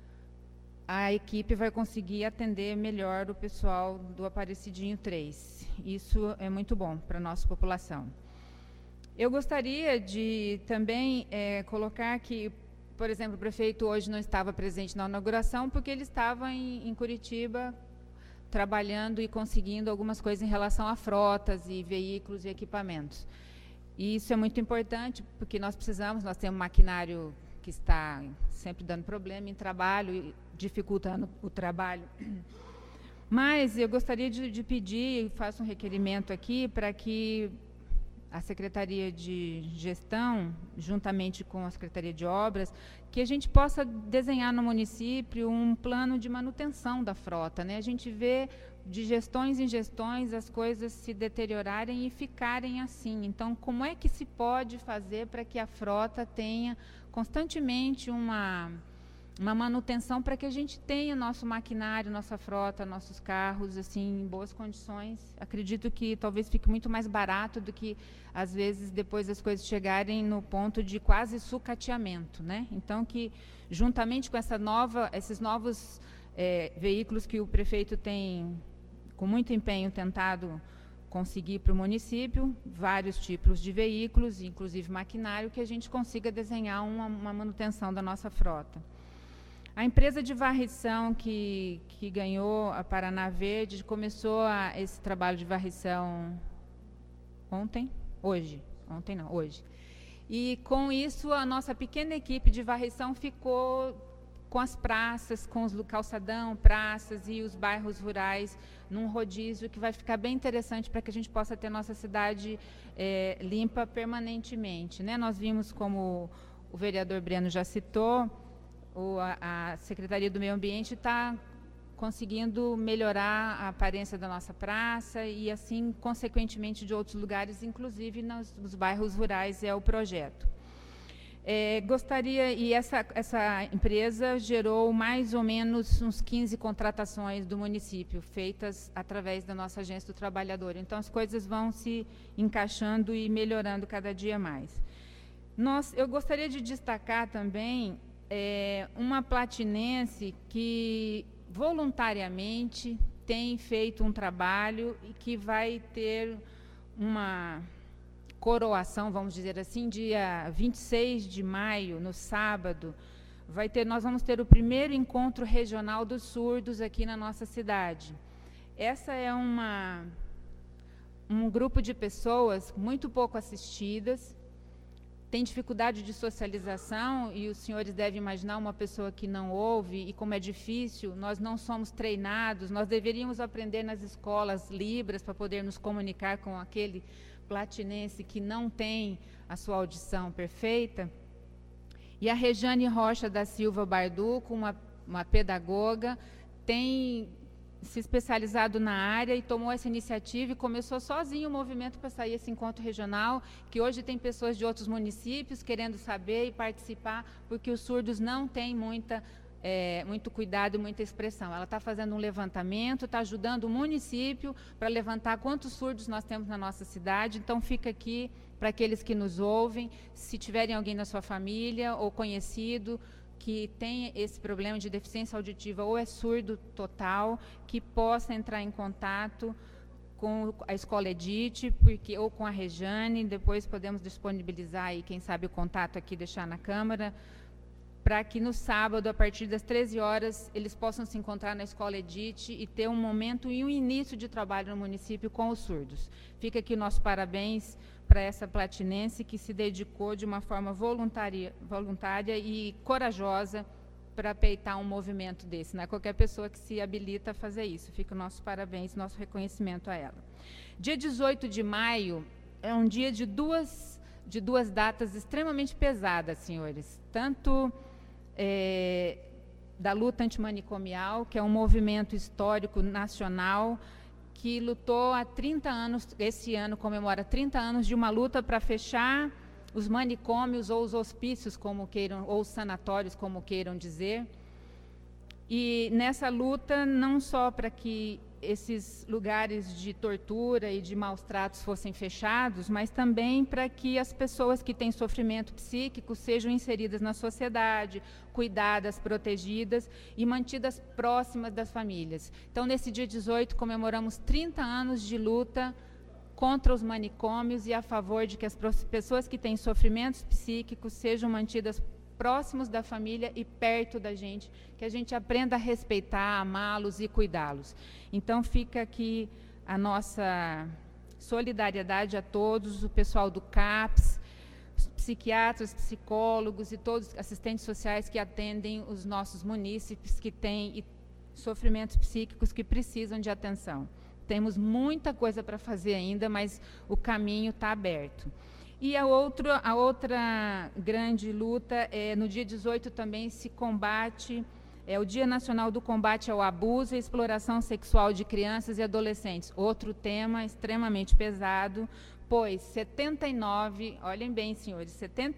a equipe vai conseguir atender melhor o pessoal do Aparecidinho 3. Isso é muito bom para a nossa população. Eu gostaria de também colocar que, por exemplo, o prefeito hoje não estava presente na inauguração porque ele estava em Curitiba trabalhando e conseguindo algumas coisas em relação a frotas e veículos e equipamentos. E isso é muito importante porque nós temos um maquinário que está sempre dando problema em trabalho e dificultando o trabalho. Mas eu gostaria de pedir, faço um requerimento aqui, para que a Secretaria de Gestão, juntamente com a Secretaria de Obras, que a gente possa desenhar no município um plano de manutenção da frota, né? A gente vê de gestões em gestões as coisas se deteriorarem e ficarem assim. Então, como é que se pode fazer para que a frota tenha constantemente uma manutenção, para que a gente tenha nosso maquinário, nossa frota, nossos carros assim em boas condições? Acredito que talvez fique muito mais barato do que, às vezes, depois as coisas chegarem no ponto de quase sucateamento, né? Então, que juntamente com esses novos veículos que o prefeito tem, com muito empenho, tentado conseguir para o município, vários tipos de veículos, inclusive maquinário, que a gente consiga desenhar uma manutenção da nossa frota. A empresa de varrição que ganhou a Paraná Verde começou esse trabalho de varrição hoje. E com isso a nossa pequena equipe de varrição ficou com as praças, com os calçadão, praças e os bairros rurais num rodízio que vai ficar bem interessante para que a gente possa ter nossa cidade limpa permanentemente, né? Nós vimos, como o vereador Breno já citou, a Secretaria do Meio Ambiente está conseguindo melhorar a aparência da nossa praça e, assim, consequentemente, de outros lugares, inclusive nos bairros rurais, é o projeto. E essa empresa gerou mais ou menos uns 15 contratações do município, feitas através da nossa agência do trabalhador. Então, as coisas vão se encaixando e melhorando cada dia mais. Eu gostaria de destacar também uma platinense que voluntariamente tem feito um trabalho e que vai ter uma coroação, vamos dizer assim, dia 26 de maio, no sábado. Nós vamos ter o primeiro encontro regional dos surdos aqui na nossa cidade. Essa é um grupo de pessoas muito pouco assistidas, tem dificuldade de socialização, e os senhores devem imaginar uma pessoa que não ouve, e como é difícil, nós não somos treinados, nós deveríamos aprender nas escolas Libras para poder nos comunicar com aquele platinense que não tem a sua audição perfeita. E a Rejane Rocha da Silva Barduco, uma pedagoga, tem se especializado na área e tomou essa iniciativa e começou sozinho o movimento para sair esse encontro regional, que hoje tem pessoas de outros municípios querendo saber e participar, porque os surdos não têm muito cuidado e muita expressão. Ela está fazendo um levantamento, está ajudando o município para levantar quantos surdos nós temos na nossa cidade. Então, fica aqui para aqueles que nos ouvem, se tiverem alguém na sua família ou conhecido que tem esse problema de deficiência auditiva ou é surdo total, que possa entrar em contato com a Escola Edith, ou com a Rejane. Depois podemos disponibilizar aí, quem sabe, o contato aqui, deixar na Câmara, para que no sábado, a partir das 13 horas, eles possam se encontrar na Escola Edith e ter um momento e um início de trabalho no município com os surdos. Fica aqui o nosso parabéns para essa platinense que se dedicou de uma forma voluntária e corajosa para peitar um movimento desse. Não é qualquer pessoa que se habilita a fazer isso. Fica o nosso parabéns, nosso reconhecimento a ela. Dia 18 de maio é um dia de duas datas extremamente pesadas, senhores. Tanto da luta antimanicomial, que é um movimento histórico nacional, que lutou há 30 anos, esse ano comemora 30 anos de uma luta para fechar os manicômios ou os hospícios, como queiram, ou os sanatórios, como queiram dizer. E nessa luta, não só para que esses lugares de tortura e de maus tratos fossem fechados, mas também para que as pessoas que têm sofrimento psíquico sejam inseridas na sociedade, cuidadas, protegidas e mantidas próximas das famílias. Então, nesse dia 18, comemoramos 30 anos de luta contra os manicômios e a favor de que as pessoas que têm sofrimentos psíquicos sejam mantidas próximos da família e perto da gente, que a gente aprenda a respeitar, amá-los e cuidá-los. Então, fica aqui a nossa solidariedade a todos, o pessoal do CAPS, os psiquiatras, psicólogos e todos os assistentes sociais que atendem os nossos munícipes que têm sofrimentos psíquicos que precisam de atenção. Temos muita coisa para fazer ainda, mas o caminho está aberto. E a outra grande luta, no dia 18 também se combate, o Dia Nacional do Combate ao Abuso e Exploração Sexual de Crianças e Adolescentes. Outro tema extremamente pesado, pois 79, olhem bem, senhores,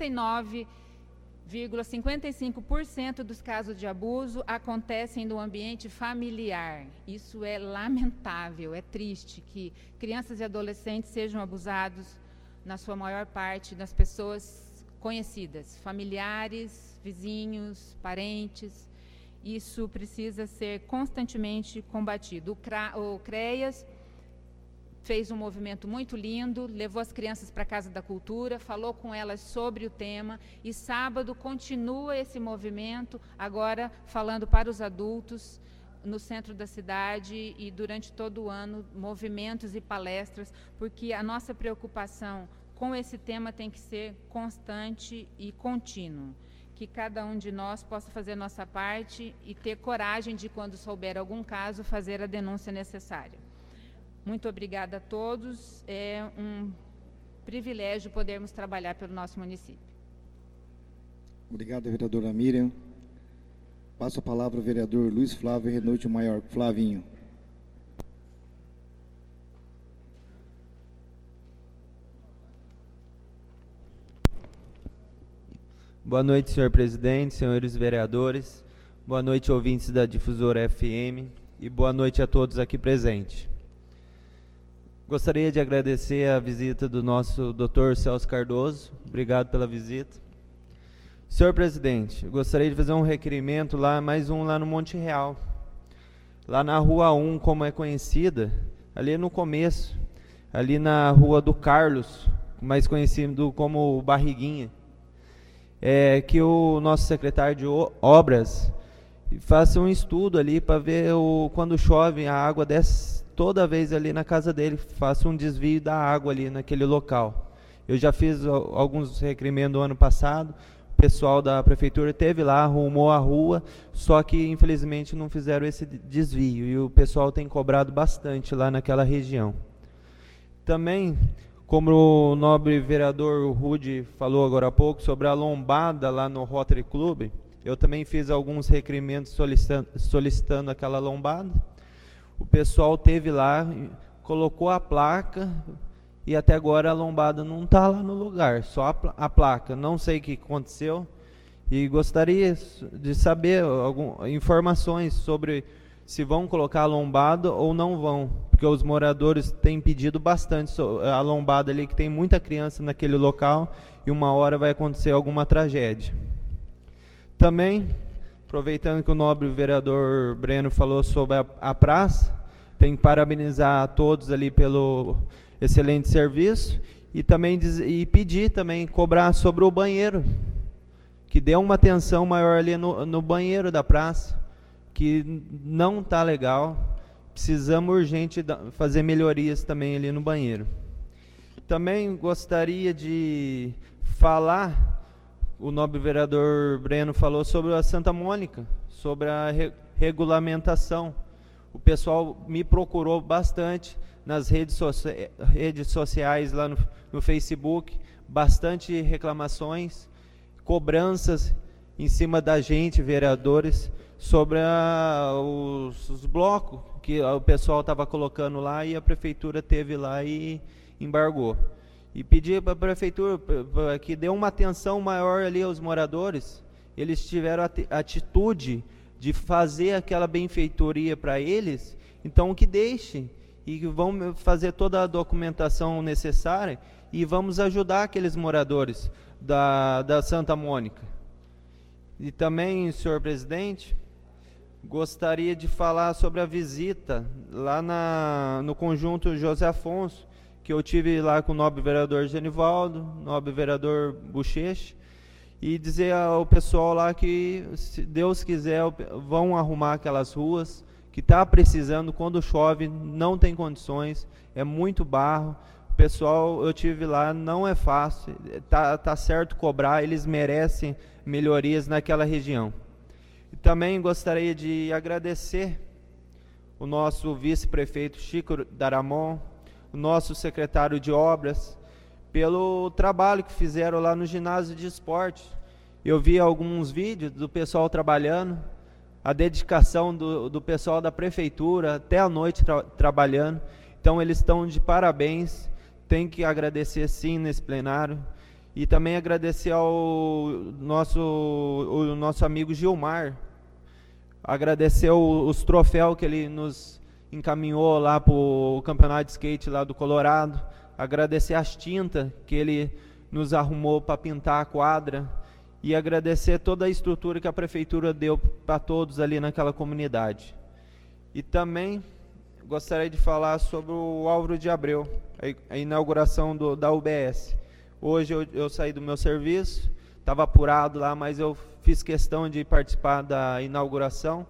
79,55% dos casos de abuso acontecem no ambiente familiar. Isso é lamentável, é triste que crianças e adolescentes sejam abusados, na sua maior parte, das pessoas conhecidas, familiares, vizinhos, parentes. Isso precisa ser constantemente combatido. O CREAS fez um movimento muito lindo, levou as crianças para a Casa da Cultura, falou com elas sobre o tema, e sábado continua esse movimento, agora falando para os adultos, no centro da cidade, e durante todo o ano, movimentos e palestras, porque a nossa preocupação com esse tema tem que ser constante e contínuo. Que cada um de nós possa fazer a nossa parte e ter coragem de, quando souber algum caso, fazer a denúncia necessária. Muito obrigada a todos. É um privilégio podermos trabalhar pelo nosso município. Obrigado, vereadora Miriam. Passo a palavra ao vereador Luiz Flávio Renoute Maior. Flavinho. Boa noite, senhor presidente, senhores vereadores. Boa noite, ouvintes da Difusora FM. E boa noite a todos aqui presentes. Gostaria de agradecer a visita do nosso Dr. Celso Cardoso. Obrigado pela visita. Senhor presidente, eu gostaria de fazer um requerimento lá, mais um lá no Monte Real. Lá na Rua 1, como é conhecida, ali no começo, ali na Rua do Carlos, mais conhecido como Barriguinha, que o nosso secretário de Obras faça um estudo ali para ver quando chove, a água desce toda vez ali na casa dele, faça um desvio da água ali naquele local. Eu já fiz alguns requerimentos no ano passado, o pessoal da prefeitura esteve lá, arrumou a rua, só que infelizmente não fizeram esse desvio, e o pessoal tem cobrado bastante lá naquela região. Também, como o nobre vereador Rude falou agora há pouco, sobre a lombada lá no Rotary Club, eu também fiz alguns requerimentos solicitando aquela lombada. O pessoal teve lá, colocou a placa e até agora a lombada não está lá no lugar, só a placa. Não sei o que aconteceu e gostaria de saber informações sobre se vão colocar a lombada ou não vão, porque os moradores têm pedido bastante a lombada ali, que tem muita criança naquele local e uma hora vai acontecer alguma tragédia. Também, aproveitando que o nobre vereador Breno falou sobre a praça, tenho que parabenizar a todos ali pelo excelente serviço e também pedir também, cobrar sobre o banheiro, que dê uma atenção maior ali no banheiro da praça, que não está legal, precisamos urgente fazer melhorias também ali no banheiro. Também gostaria de falar, o nobre vereador Breno falou sobre a Santa Mônica, sobre a regulamentação. O pessoal me procurou bastante nas redes sociais, lá no Facebook, bastante reclamações, cobranças em cima da gente, vereadores, sobre os blocos que o pessoal estava colocando lá e a prefeitura teve lá e embargou. E pedir para a prefeitura que dê uma atenção maior ali aos moradores. Eles tiveram a atitude de fazer aquela benfeitoria para eles, então que deixem e que vão fazer toda a documentação necessária e vamos ajudar aqueles moradores da Santa Mônica. E também, senhor presidente, gostaria de falar sobre a visita lá no conjunto José Afonso, que eu tive lá com o nobre vereador Genivaldo, nobre vereador Bochecha, e dizer ao pessoal lá que, se Deus quiser, vão arrumar aquelas ruas, que está precisando, quando chove, não tem condições, é muito barro. O pessoal, eu tive lá, não é fácil, tá certo cobrar, eles merecem melhorias naquela região. E também gostaria de agradecer o nosso vice-prefeito Chico Daramon, o nosso secretário de obras, pelo trabalho que fizeram lá no ginásio de esporte. Eu vi alguns vídeos do pessoal trabalhando, a dedicação do pessoal da prefeitura, até a noite trabalhando. Então eles estão de parabéns, tem que agradecer sim nesse plenário. E também agradecer ao nosso amigo Gilmar, agradecer os troféus que ele nos encaminhou lá para o campeonato de skate lá do Colorado, agradecer as tintas que ele nos arrumou para pintar a quadra e agradecer toda a estrutura que a prefeitura deu para todos ali naquela comunidade. E também gostaria de falar sobre o Álvaro de Abreu, a inauguração da UBS. Hoje eu saí do meu serviço, estava apurado lá, mas eu fiz questão de participar da inauguração.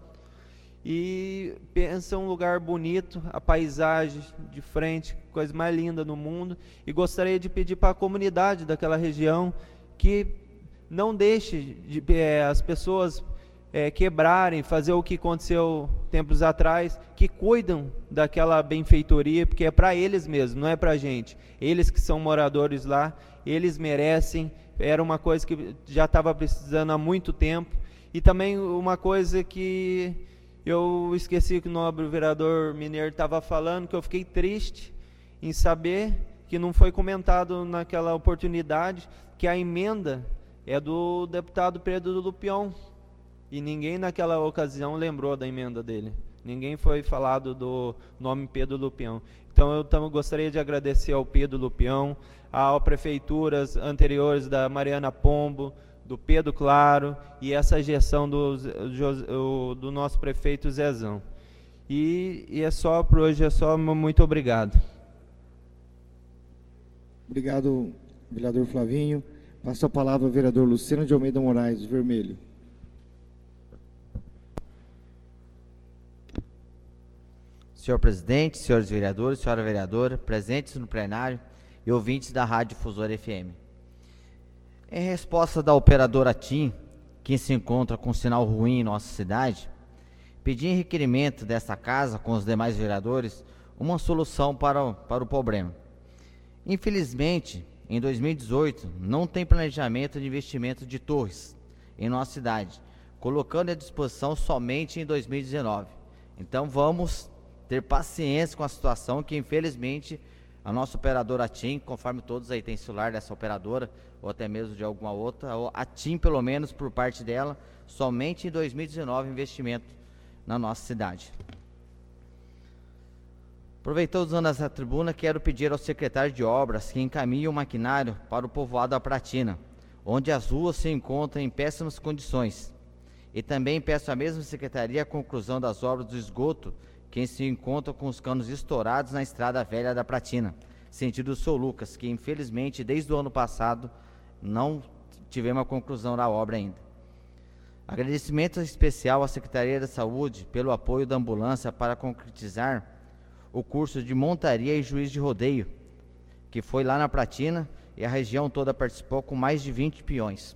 E pensa um lugar bonito, a paisagem de frente, coisa mais linda no mundo. E gostaria de pedir para a comunidade daquela região que não deixe as pessoas quebrarem, fazer o que aconteceu tempos atrás, que cuidam daquela benfeitoria, porque é para eles mesmos, não é para a gente. Eles que são moradores lá, eles merecem, era uma coisa que já estava precisando há muito tempo. E também uma coisa que eu esqueci que o nobre vereador Mineiro estava falando, que eu fiquei triste em saber que não foi comentado naquela oportunidade, que a emenda é do deputado Pedro Lupião. E ninguém naquela ocasião lembrou da emenda dele. Ninguém foi falado do nome Pedro Lupião. Então eu gostaria de agradecer ao Pedro Lupião, às prefeituras anteriores da Mariana Pombo, do Pedro Claro e essa gestão do nosso prefeito Zezão. E é só por hoje, é só, muito obrigado. Obrigado, vereador Flavinho. Passo a palavra ao vereador Luciano de Almeida Moraes, Vermelho. Senhor presidente, senhores vereadores, senhora vereadora, presentes no plenário e ouvintes da Rádio Difusora FM. Em resposta da operadora TIM, que se encontra com sinal ruim em nossa cidade, pedi em requerimento desta casa, com os demais vereadores, uma solução para o problema. Infelizmente, em 2018, não tem planejamento de investimento de torres em nossa cidade, colocando à disposição somente em 2019. Então vamos ter paciência com a situação que, infelizmente, a nossa operadora TIM, conforme todos aí têm celular dessa operadora, ou até mesmo de alguma outra, ou a TIM, pelo menos, por parte dela, somente em 2019 investimento na nossa cidade. Aproveitando usando essa tribuna, quero pedir ao secretário de obras que encaminhe o maquinário para o povoado da Pratina, onde as ruas se encontram em péssimas condições. E também peço à mesma secretaria a conclusão das obras do esgoto, que se encontra com os canos estourados na estrada velha da Pratina, sentido São Lucas, que infelizmente desde o ano passado não tivemos a conclusão da obra ainda. Agradecimento especial à Secretaria da Saúde pelo apoio da ambulância para concretizar o curso de montaria e juiz de rodeio, que foi lá na Pratina e a região toda participou com mais de 20 peões.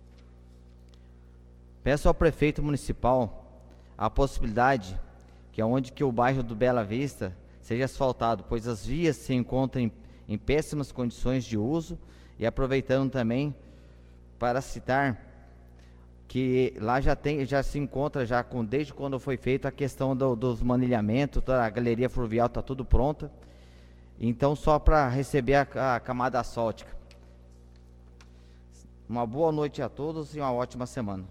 Peço ao prefeito municipal a possibilidade que aonde que o bairro do Bela Vista seja asfaltado, pois as vias se encontram em péssimas condições de uso, e aproveitando também para citar que lá já se encontra desde quando foi feita a questão dos manilhamentos, a galeria fluvial está tudo pronta, então só para receber a camada asfáltica. Uma boa noite a todos e uma ótima semana.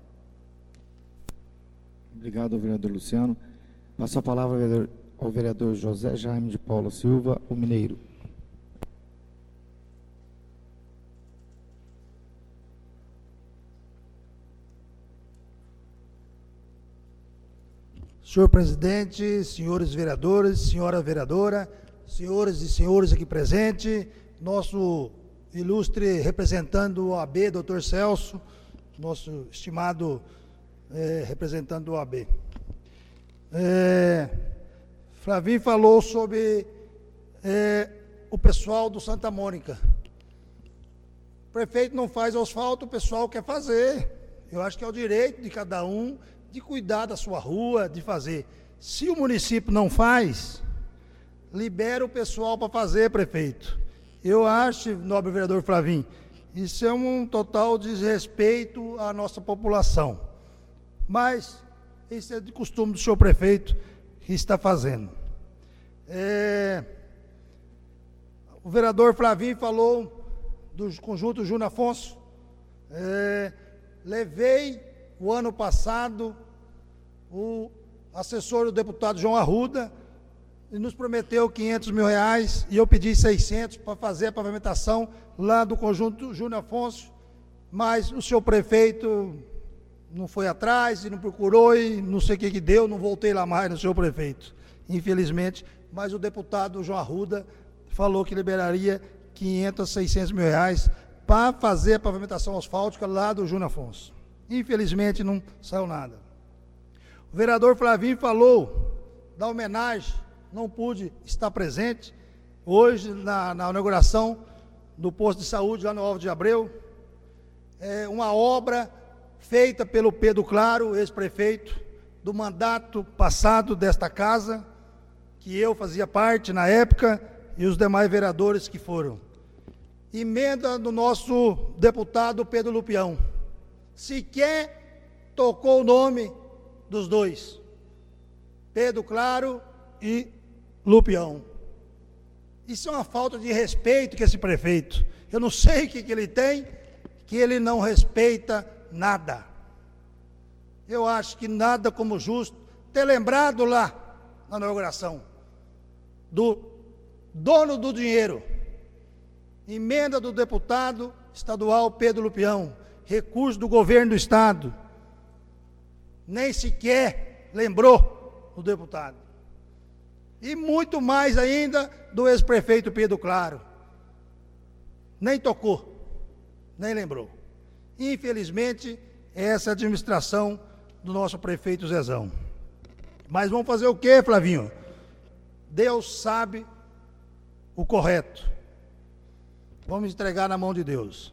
Obrigado, vereador Luciano. Passo a palavra ao vereador José Jaime de Paula Silva, o Mineiro. Senhor presidente, senhores vereadores, senhora vereadora, senhoras e senhores aqui presentes, nosso ilustre representante do OAB, doutor Celso, nosso estimado representante do OAB. Flavinho falou sobre o pessoal do Santa Mônica. O prefeito não faz asfalto, o pessoal quer fazer. Eu acho que é o direito de cada um de cuidar da sua rua, de fazer. Se o município não faz, libera o pessoal para fazer, prefeito. Eu acho, nobre vereador Flavinho, isso é um total desrespeito à nossa população. Mas isso é de costume do senhor prefeito que está fazendo. O vereador Flavinho falou do conjunto Júnior Afonso. Levei o ano passado o assessor do deputado João Arruda e nos prometeu 500 mil reais e eu pedi 600 para fazer a pavimentação lá do conjunto Júnior Afonso, mas o senhor prefeito não foi atrás e não procurou e não sei o que deu, não voltei lá mais no senhor prefeito, infelizmente, mas o deputado João Arruda falou que liberaria 500, 600 mil reais para fazer a pavimentação asfáltica lá do Júnior Afonso. Infelizmente não saiu nada. O vereador Flavinho falou da homenagem, não pude estar presente hoje na inauguração do posto de saúde lá no Alvo de Abreu. Uma obra feita pelo Pedro Claro, ex-prefeito, do mandato passado desta casa, que eu fazia parte na época, e os demais vereadores que foram. Emenda do nosso deputado Pedro Lupião. Sequer tocou o nome dos dois, Pedro Claro e Lupião. Isso é uma falta de respeito que esse prefeito, eu não sei o que ele tem, que ele não respeita nada. Eu acho que nada como justo ter lembrado lá na inauguração do dono do dinheiro, emenda do deputado estadual Pedro Lupião, recurso do governo do estado, nem sequer lembrou o deputado. E muito mais ainda do ex-prefeito Pedro Claro, nem tocou, nem lembrou. Infelizmente, essa é a administração do nosso prefeito Zezão. Mas vamos fazer o quê, Flavinho? Deus sabe o correto. Vamos entregar na mão de Deus.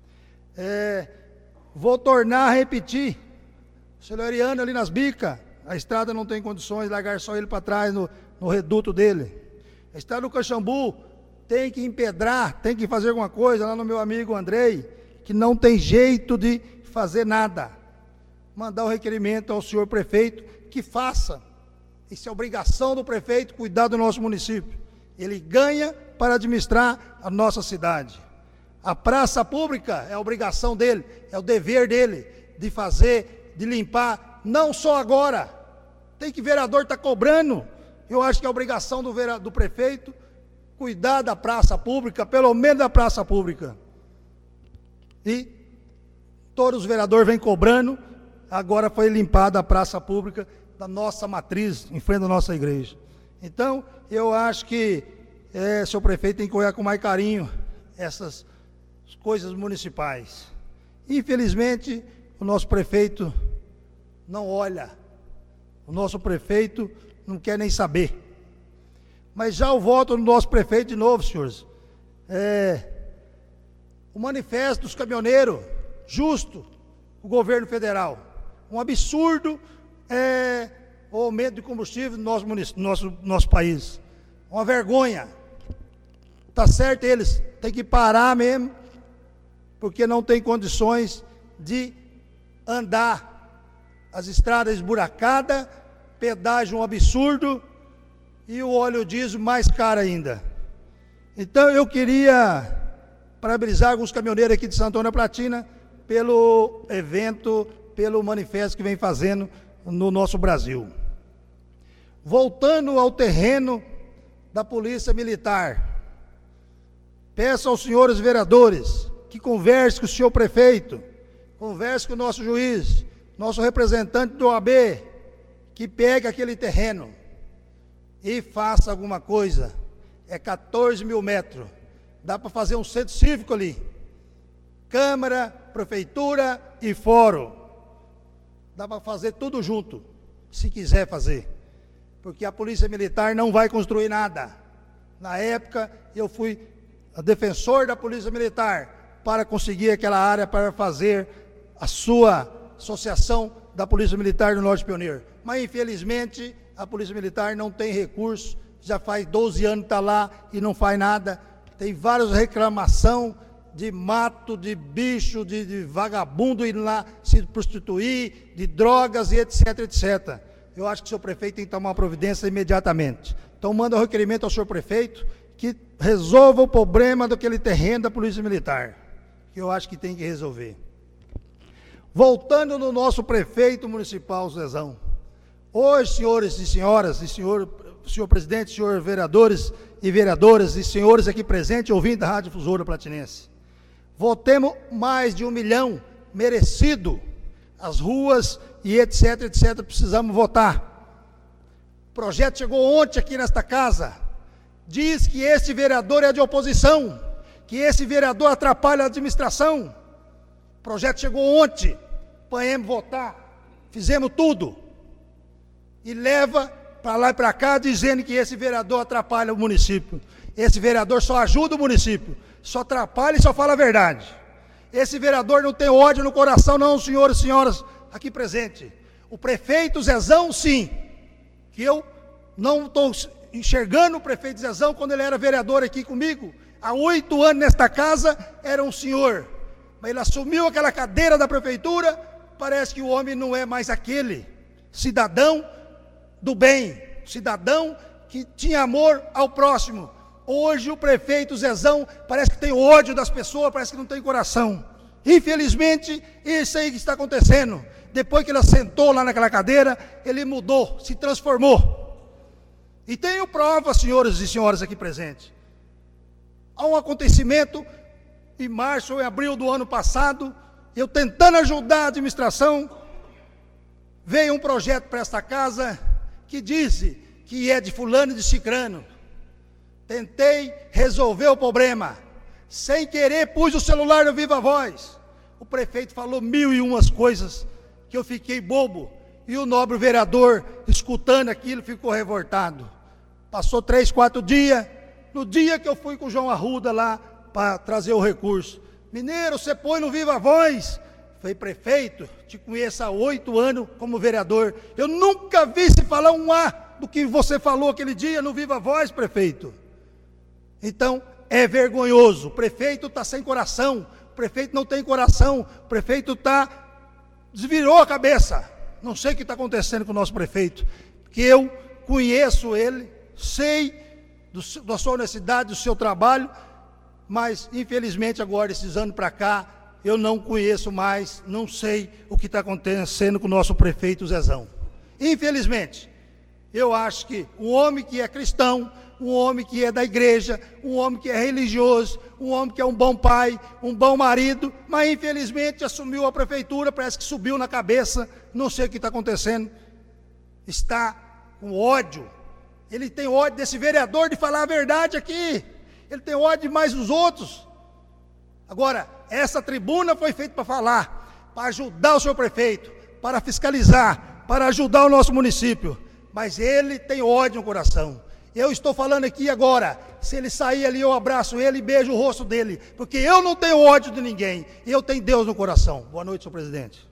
Vou tornar a repetir. O Celeriano ali nas bicas, a estrada não tem condições, largar só ele para trás no reduto dele. A estrada do Caxambu tem que empedrar, tem que fazer alguma coisa, lá no meu amigo Andrei, que não tem jeito de fazer nada. Mandar o requerimento ao senhor prefeito que faça. Isso é obrigação do prefeito cuidar do nosso município. Ele ganha para administrar a nossa cidade. A praça pública é a obrigação dele, é o dever dele de fazer, de limpar, não só agora. Tem que vereador estar cobrando. Eu acho que é a obrigação do prefeito cuidar da praça pública, pelo menos da praça pública. E todos os vereadores vêm cobrando. Agora foi limpada a praça pública da nossa matriz, em frente da nossa igreja. Então, eu acho que seu prefeito tem que olhar com mais carinho essas coisas municipais. Infelizmente, o nosso prefeito não olha, o nosso prefeito não quer nem saber. Mas já o voto do nosso prefeito de novo, senhores. O manifesto dos caminhoneiros, justo, o governo federal. Um absurdo o aumento de combustível no nosso país. Uma vergonha. Está certo, eles têm que parar mesmo, porque não tem condições de andar. As estradas esburacadas, pedágio um absurdo e o óleo diesel mais caro ainda. Então eu queria parabenizar alguns caminhoneiros aqui de Santo Antônio da Platina pelo evento, pelo manifesto que vem fazendo no nosso Brasil. Voltando ao terreno da Polícia Militar, peço aos senhores vereadores que conversem com o senhor prefeito, converse com o nosso juiz, nosso representante do OAB, que pegue aquele terreno e faça alguma coisa. 14 mil metros, dá para fazer um centro cívico ali, Câmara, Prefeitura e Fórum, dá para fazer tudo junto, se quiser fazer, porque a Polícia Militar não vai construir nada. Na época eu fui defensor da Polícia Militar para conseguir aquela área para fazer a sua associação da Polícia Militar do Norte Pioneiro, mas infelizmente a Polícia Militar não tem recurso, já faz 12 anos que está lá e não faz nada. Tem várias reclamações de mato, de bicho, de vagabundo indo lá se prostituir, de drogas e etc, etc. Eu acho que o senhor prefeito tem que tomar uma providência imediatamente. Então manda um requerimento ao senhor prefeito que resolva o problema daquele terreno da Polícia Militar, que eu acho que tem que resolver. Voltando no nosso prefeito municipal, Zezão. Hoje, senhores e senhoras, e senhor presidente, senhor vereadores e vereadoras, e senhores aqui presentes, ouvindo da Rádio Difusora Platinense, votemos mais de 1 milhão, merecido, as ruas e etc, etc, precisamos votar. O projeto chegou ontem aqui nesta casa, diz que esse vereador é de oposição, que esse vereador atrapalha a administração. O projeto chegou ontem, apanhamos votar, fizemos tudo, e leva para lá e para cá, dizendo que esse vereador atrapalha o município. Esse vereador só ajuda o município, só atrapalha e só fala a verdade. Esse vereador não tem ódio no coração não, senhores e senhoras aqui presentes. O prefeito Zezão, sim, que eu não estou enxergando o prefeito Zezão quando ele era vereador aqui comigo, há 8 anos nesta casa, era um senhor, mas ele assumiu aquela cadeira da prefeitura parece que o homem não é mais aquele cidadão do bem, cidadão que tinha amor ao próximo. Hoje o prefeito Zezão parece que tem ódio das pessoas, parece que não tem coração. Infelizmente, isso aí que está acontecendo. Depois que ele sentou lá naquela cadeira, ele mudou, se transformou. E tenho prova, senhores e senhoras aqui presentes. Há um acontecimento em março ou em abril do ano passado, eu tentando ajudar a administração, veio um projeto para esta casa que diz que é de fulano e de cicrano. Tentei resolver o problema. Sem querer, pus o celular no Viva Voz. O prefeito falou 1001 coisas que eu fiquei bobo. E o nobre vereador, escutando aquilo, ficou revoltado. Passou 3, 4 dias. No dia que eu fui com o João Arruda lá para trazer o recurso. Mineiro, você põe no Viva Voz. Falei, prefeito, te conheço há 8 anos como vereador. Eu nunca vi se falar um A do que você falou aquele dia no Viva Voz, prefeito. Então, é vergonhoso. O prefeito está sem coração. O prefeito não tem coração. O prefeito desvirou a cabeça. Não sei o que está acontecendo com o nosso prefeito. Porque eu conheço ele, sei da sua honestidade, do seu trabalho, mas infelizmente agora, esses anos para cá, eu não conheço mais, não sei o que está acontecendo com o nosso prefeito Zezão. Infelizmente, eu acho que um homem que é cristão, um homem que é da igreja, um homem que é religioso, um homem que é um bom pai, um bom marido, mas infelizmente assumiu a prefeitura, parece que subiu na cabeça, não sei o que está acontecendo, está com ódio. Ele tem ódio desse vereador de falar a verdade aqui, ele tem ódio de mais os outros. Agora, essa tribuna foi feita para falar, para ajudar o senhor prefeito, para fiscalizar, para ajudar o nosso município, mas ele tem ódio no coração. Eu estou falando aqui agora, se ele sair ali, eu abraço ele e beijo o rosto dele, porque eu não tenho ódio de ninguém, eu tenho Deus no coração. Boa noite, senhor presidente.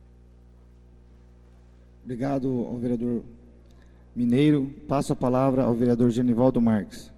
Obrigado ao vereador Mineiro. Passo a palavra ao vereador Genivaldo Marques.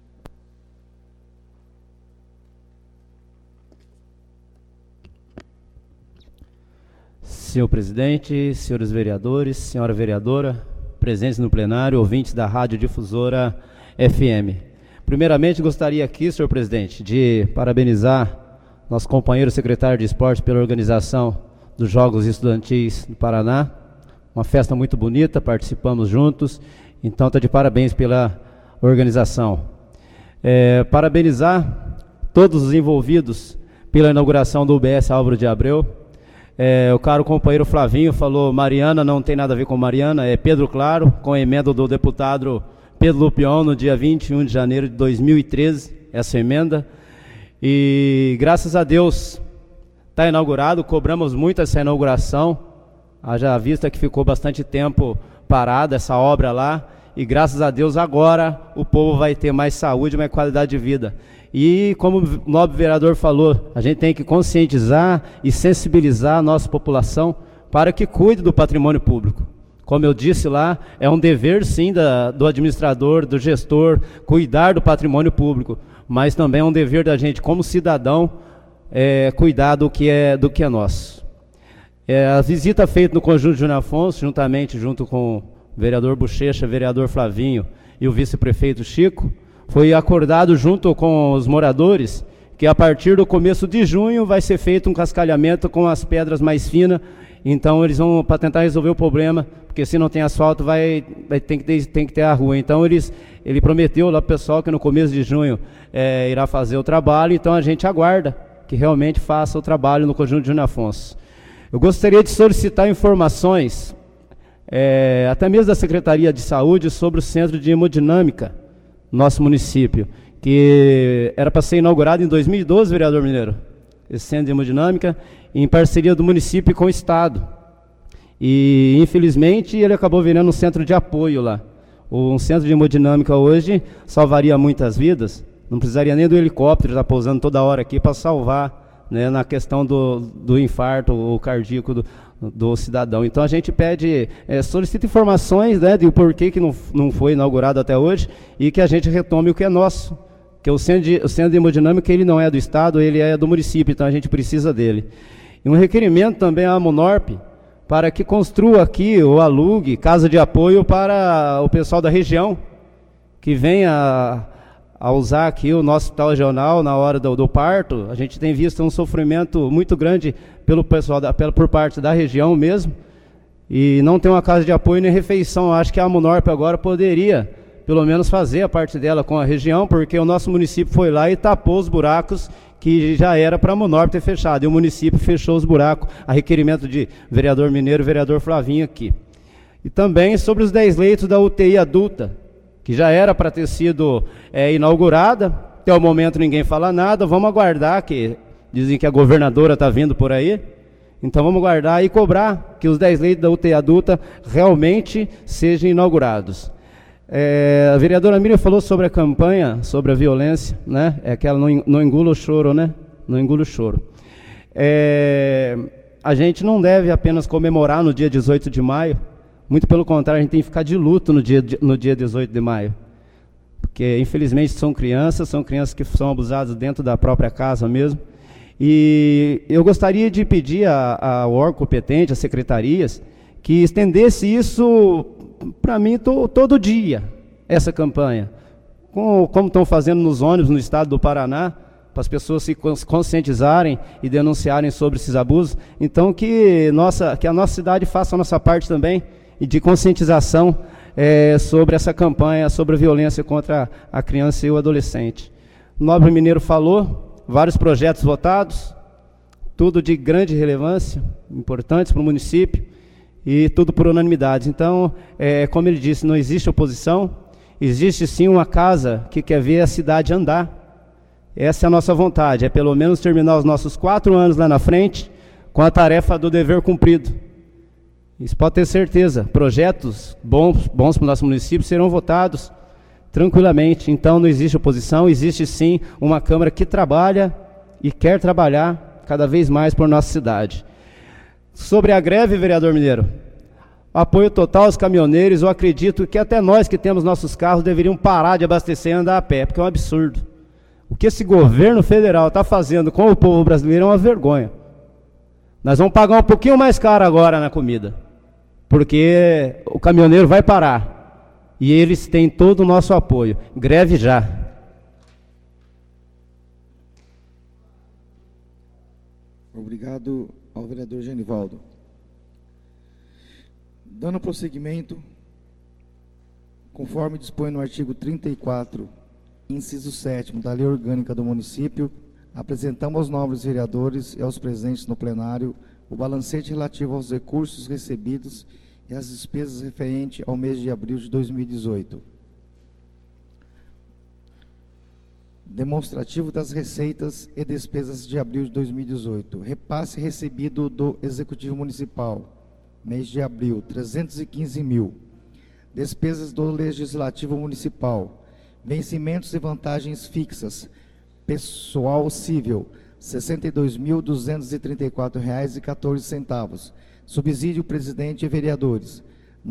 Senhor presidente, senhores vereadores, senhora vereadora, presentes no plenário, ouvintes da Rádio Difusora FM. Primeiramente, gostaria aqui, senhor presidente, de parabenizar nosso companheiro secretário de Esporte pela organização dos Jogos Estudantis do Paraná. Uma festa muito bonita, participamos juntos, então está de parabéns pela organização. Parabenizar todos os envolvidos pela inauguração do UBS Álvaro de Abreu. O caro companheiro Flavinho falou Mariana, não tem nada a ver com Mariana, é Pedro Claro, com a emenda do deputado Pedro Lupion, no dia 21 de janeiro de 2013, essa emenda. E graças a Deus está inaugurado, cobramos muito essa inauguração, haja vista que ficou bastante tempo parada essa obra lá, e graças a Deus agora o povo vai ter mais saúde, mais qualidade de vida. E como o nobre vereador falou, a gente tem que conscientizar e sensibilizar a nossa população para que cuide do patrimônio público. Como eu disse lá, é um dever sim do administrador, do gestor, cuidar do patrimônio público, mas também é um dever da gente como cidadão cuidar do que é nosso. A visita feita no Conjunto Júnior Afonso, junto com o vereador Bochecha, vereador Flavinho e o vice-prefeito Chico, foi acordado junto com os moradores que a partir do começo de junho vai ser feito um cascalhamento com as pedras mais finas. Então eles vão, para tentar resolver o problema, porque se não tem asfalto tem que ter a rua. Então ele prometeu lá para o pessoal que no começo de junho irá fazer o trabalho, então a gente aguarda que realmente faça o trabalho no Conjunto Júnior Afonso. Eu gostaria de solicitar informações, até mesmo da Secretaria de Saúde, sobre o Centro de Hemodinâmica, nosso município, que era para ser inaugurado em 2012, vereador Mineiro, esse centro de hemodinâmica, em parceria do município com o Estado. E, infelizmente, ele acabou virando um centro de apoio lá. Um centro de hemodinâmica hoje salvaria muitas vidas, não precisaria nem do helicóptero estar pousando toda hora aqui para salvar, né, na questão do infarto ou cardíaco do cidadão. Então a gente pede, solicita informações, né, de porquê que não foi inaugurado até hoje, e que a gente retome o que é nosso, que o centro de hemodinâmica ele não é do Estado, ele é do município, então a gente precisa dele. E um requerimento também à Amunorp para que construa aqui ou alugue casa de apoio para o pessoal da região, que venha a usar aqui o nosso hospital regional na hora do parto. A gente tem visto um sofrimento muito grande pelo pessoal por parte da região mesmo, e não tem uma casa de apoio nem refeição. Eu acho que a Amunorp agora poderia, pelo menos, fazer a parte dela com a região, porque o nosso município foi lá e tapou os buracos que já era para a Amunorp ter fechado, e o município fechou os buracos, a requerimento de vereador Mineiro e vereador Flavinho aqui. E também sobre os 10 leitos da UTI adulta, que já era para ter sido inaugurada, até o momento ninguém fala nada. Vamos aguardar, que dizem que a governadora está vindo por aí, então vamos aguardar e cobrar que os 10 leitos da UTI adulta realmente sejam inaugurados. A vereadora Miriam falou sobre a campanha, sobre a violência, né? É que ela não engula o choro, né? Não engula o choro. A gente não deve apenas comemorar no dia 18 de maio, muito pelo contrário, a gente tem que ficar de luto no dia 18 de maio. Porque, infelizmente, são crianças que são abusadas dentro da própria casa mesmo. E eu gostaria de pedir ao órgão competente, às secretarias, que estendesse isso para mim todo dia, essa campanha. Como estão fazendo nos ônibus no estado do Paraná, para as pessoas se conscientizarem e denunciarem sobre esses abusos. Então, que a nossa cidade faça a nossa parte também, e de conscientização sobre essa campanha, sobre a violência contra a criança e o adolescente. O nobre Mineiro falou, vários projetos votados, tudo de grande relevância, importantes para o município, e tudo por unanimidade. Então, como ele disse, não existe oposição, existe sim uma casa que quer ver a cidade andar. Essa é a nossa vontade, é pelo menos terminar os nossos 4 anos lá na frente com a tarefa do dever cumprido. Isso pode ter certeza, projetos bons para o nosso município serão votados tranquilamente. Então não existe oposição, existe sim uma Câmara que trabalha e quer trabalhar cada vez mais por nossa cidade. Sobre a greve, vereador Mineiro, apoio total aos caminhoneiros. Eu acredito que até nós que temos nossos carros deveríamos parar de abastecer e andar a pé, porque é um absurdo. O que esse governo federal está fazendo com o povo brasileiro é uma vergonha. Nós vamos pagar um pouquinho mais caro agora na comida, porque o caminhoneiro vai parar, e eles têm todo o nosso apoio. Greve já. Obrigado ao vereador Genivaldo. Dando prosseguimento, conforme dispõe no artigo 34, inciso 7º da Lei Orgânica do Município, apresentamos aos nobres vereadores e aos presentes no plenário o balancete relativo aos recursos recebidos e às despesas referentes ao mês de abril de 2018. Demonstrativo das receitas e despesas de abril de 2018. Repasse recebido do Executivo Municipal, mês de abril, 315 mil. Despesas do Legislativo Municipal. Vencimentos e vantagens fixas. Pessoal civil, R$ 62.234,14. Subsídio presidente e vereadores, R$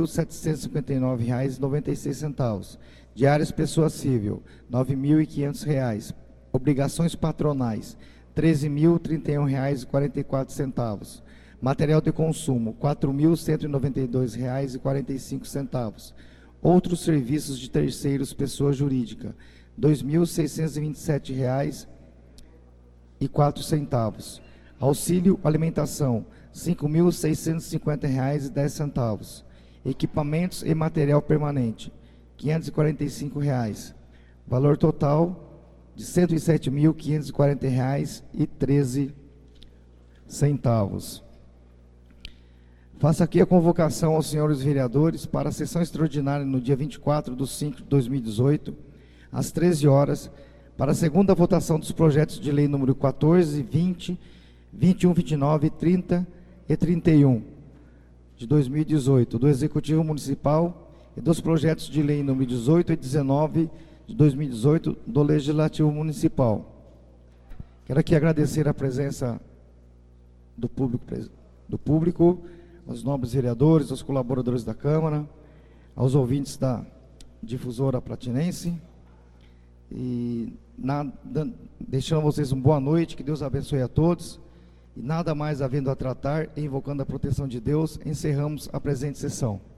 9.759,96. Diárias pessoa civil, R$ 9.500. Obrigações patronais, R$ 13.031,44. Material de consumo, R$ 4.192,45. Outros serviços de terceiros, pessoa jurídica, R$ 2.627,04. Auxílio alimentação, R$ 5.650,10. Equipamentos e material permanente, R$ 545. Valor total de R$ 107.540,13. Faço aqui a convocação aos senhores vereadores para a sessão extraordinária no dia 24/5/2018, às 13 horas, para a segunda votação dos projetos de lei número 14, 20, 21, 29, 30 e 31 de 2018, do Executivo Municipal, e dos projetos de lei número 18 e 19 de 2018, do Legislativo Municipal. Quero aqui agradecer a presença do público, aos nobres vereadores, aos colaboradores da Câmara, aos ouvintes da Difusora Platinense, e deixando vocês uma boa noite, que Deus abençoe a todos, E nada mais havendo a tratar, invocando a proteção de Deus, encerramos a presente sessão.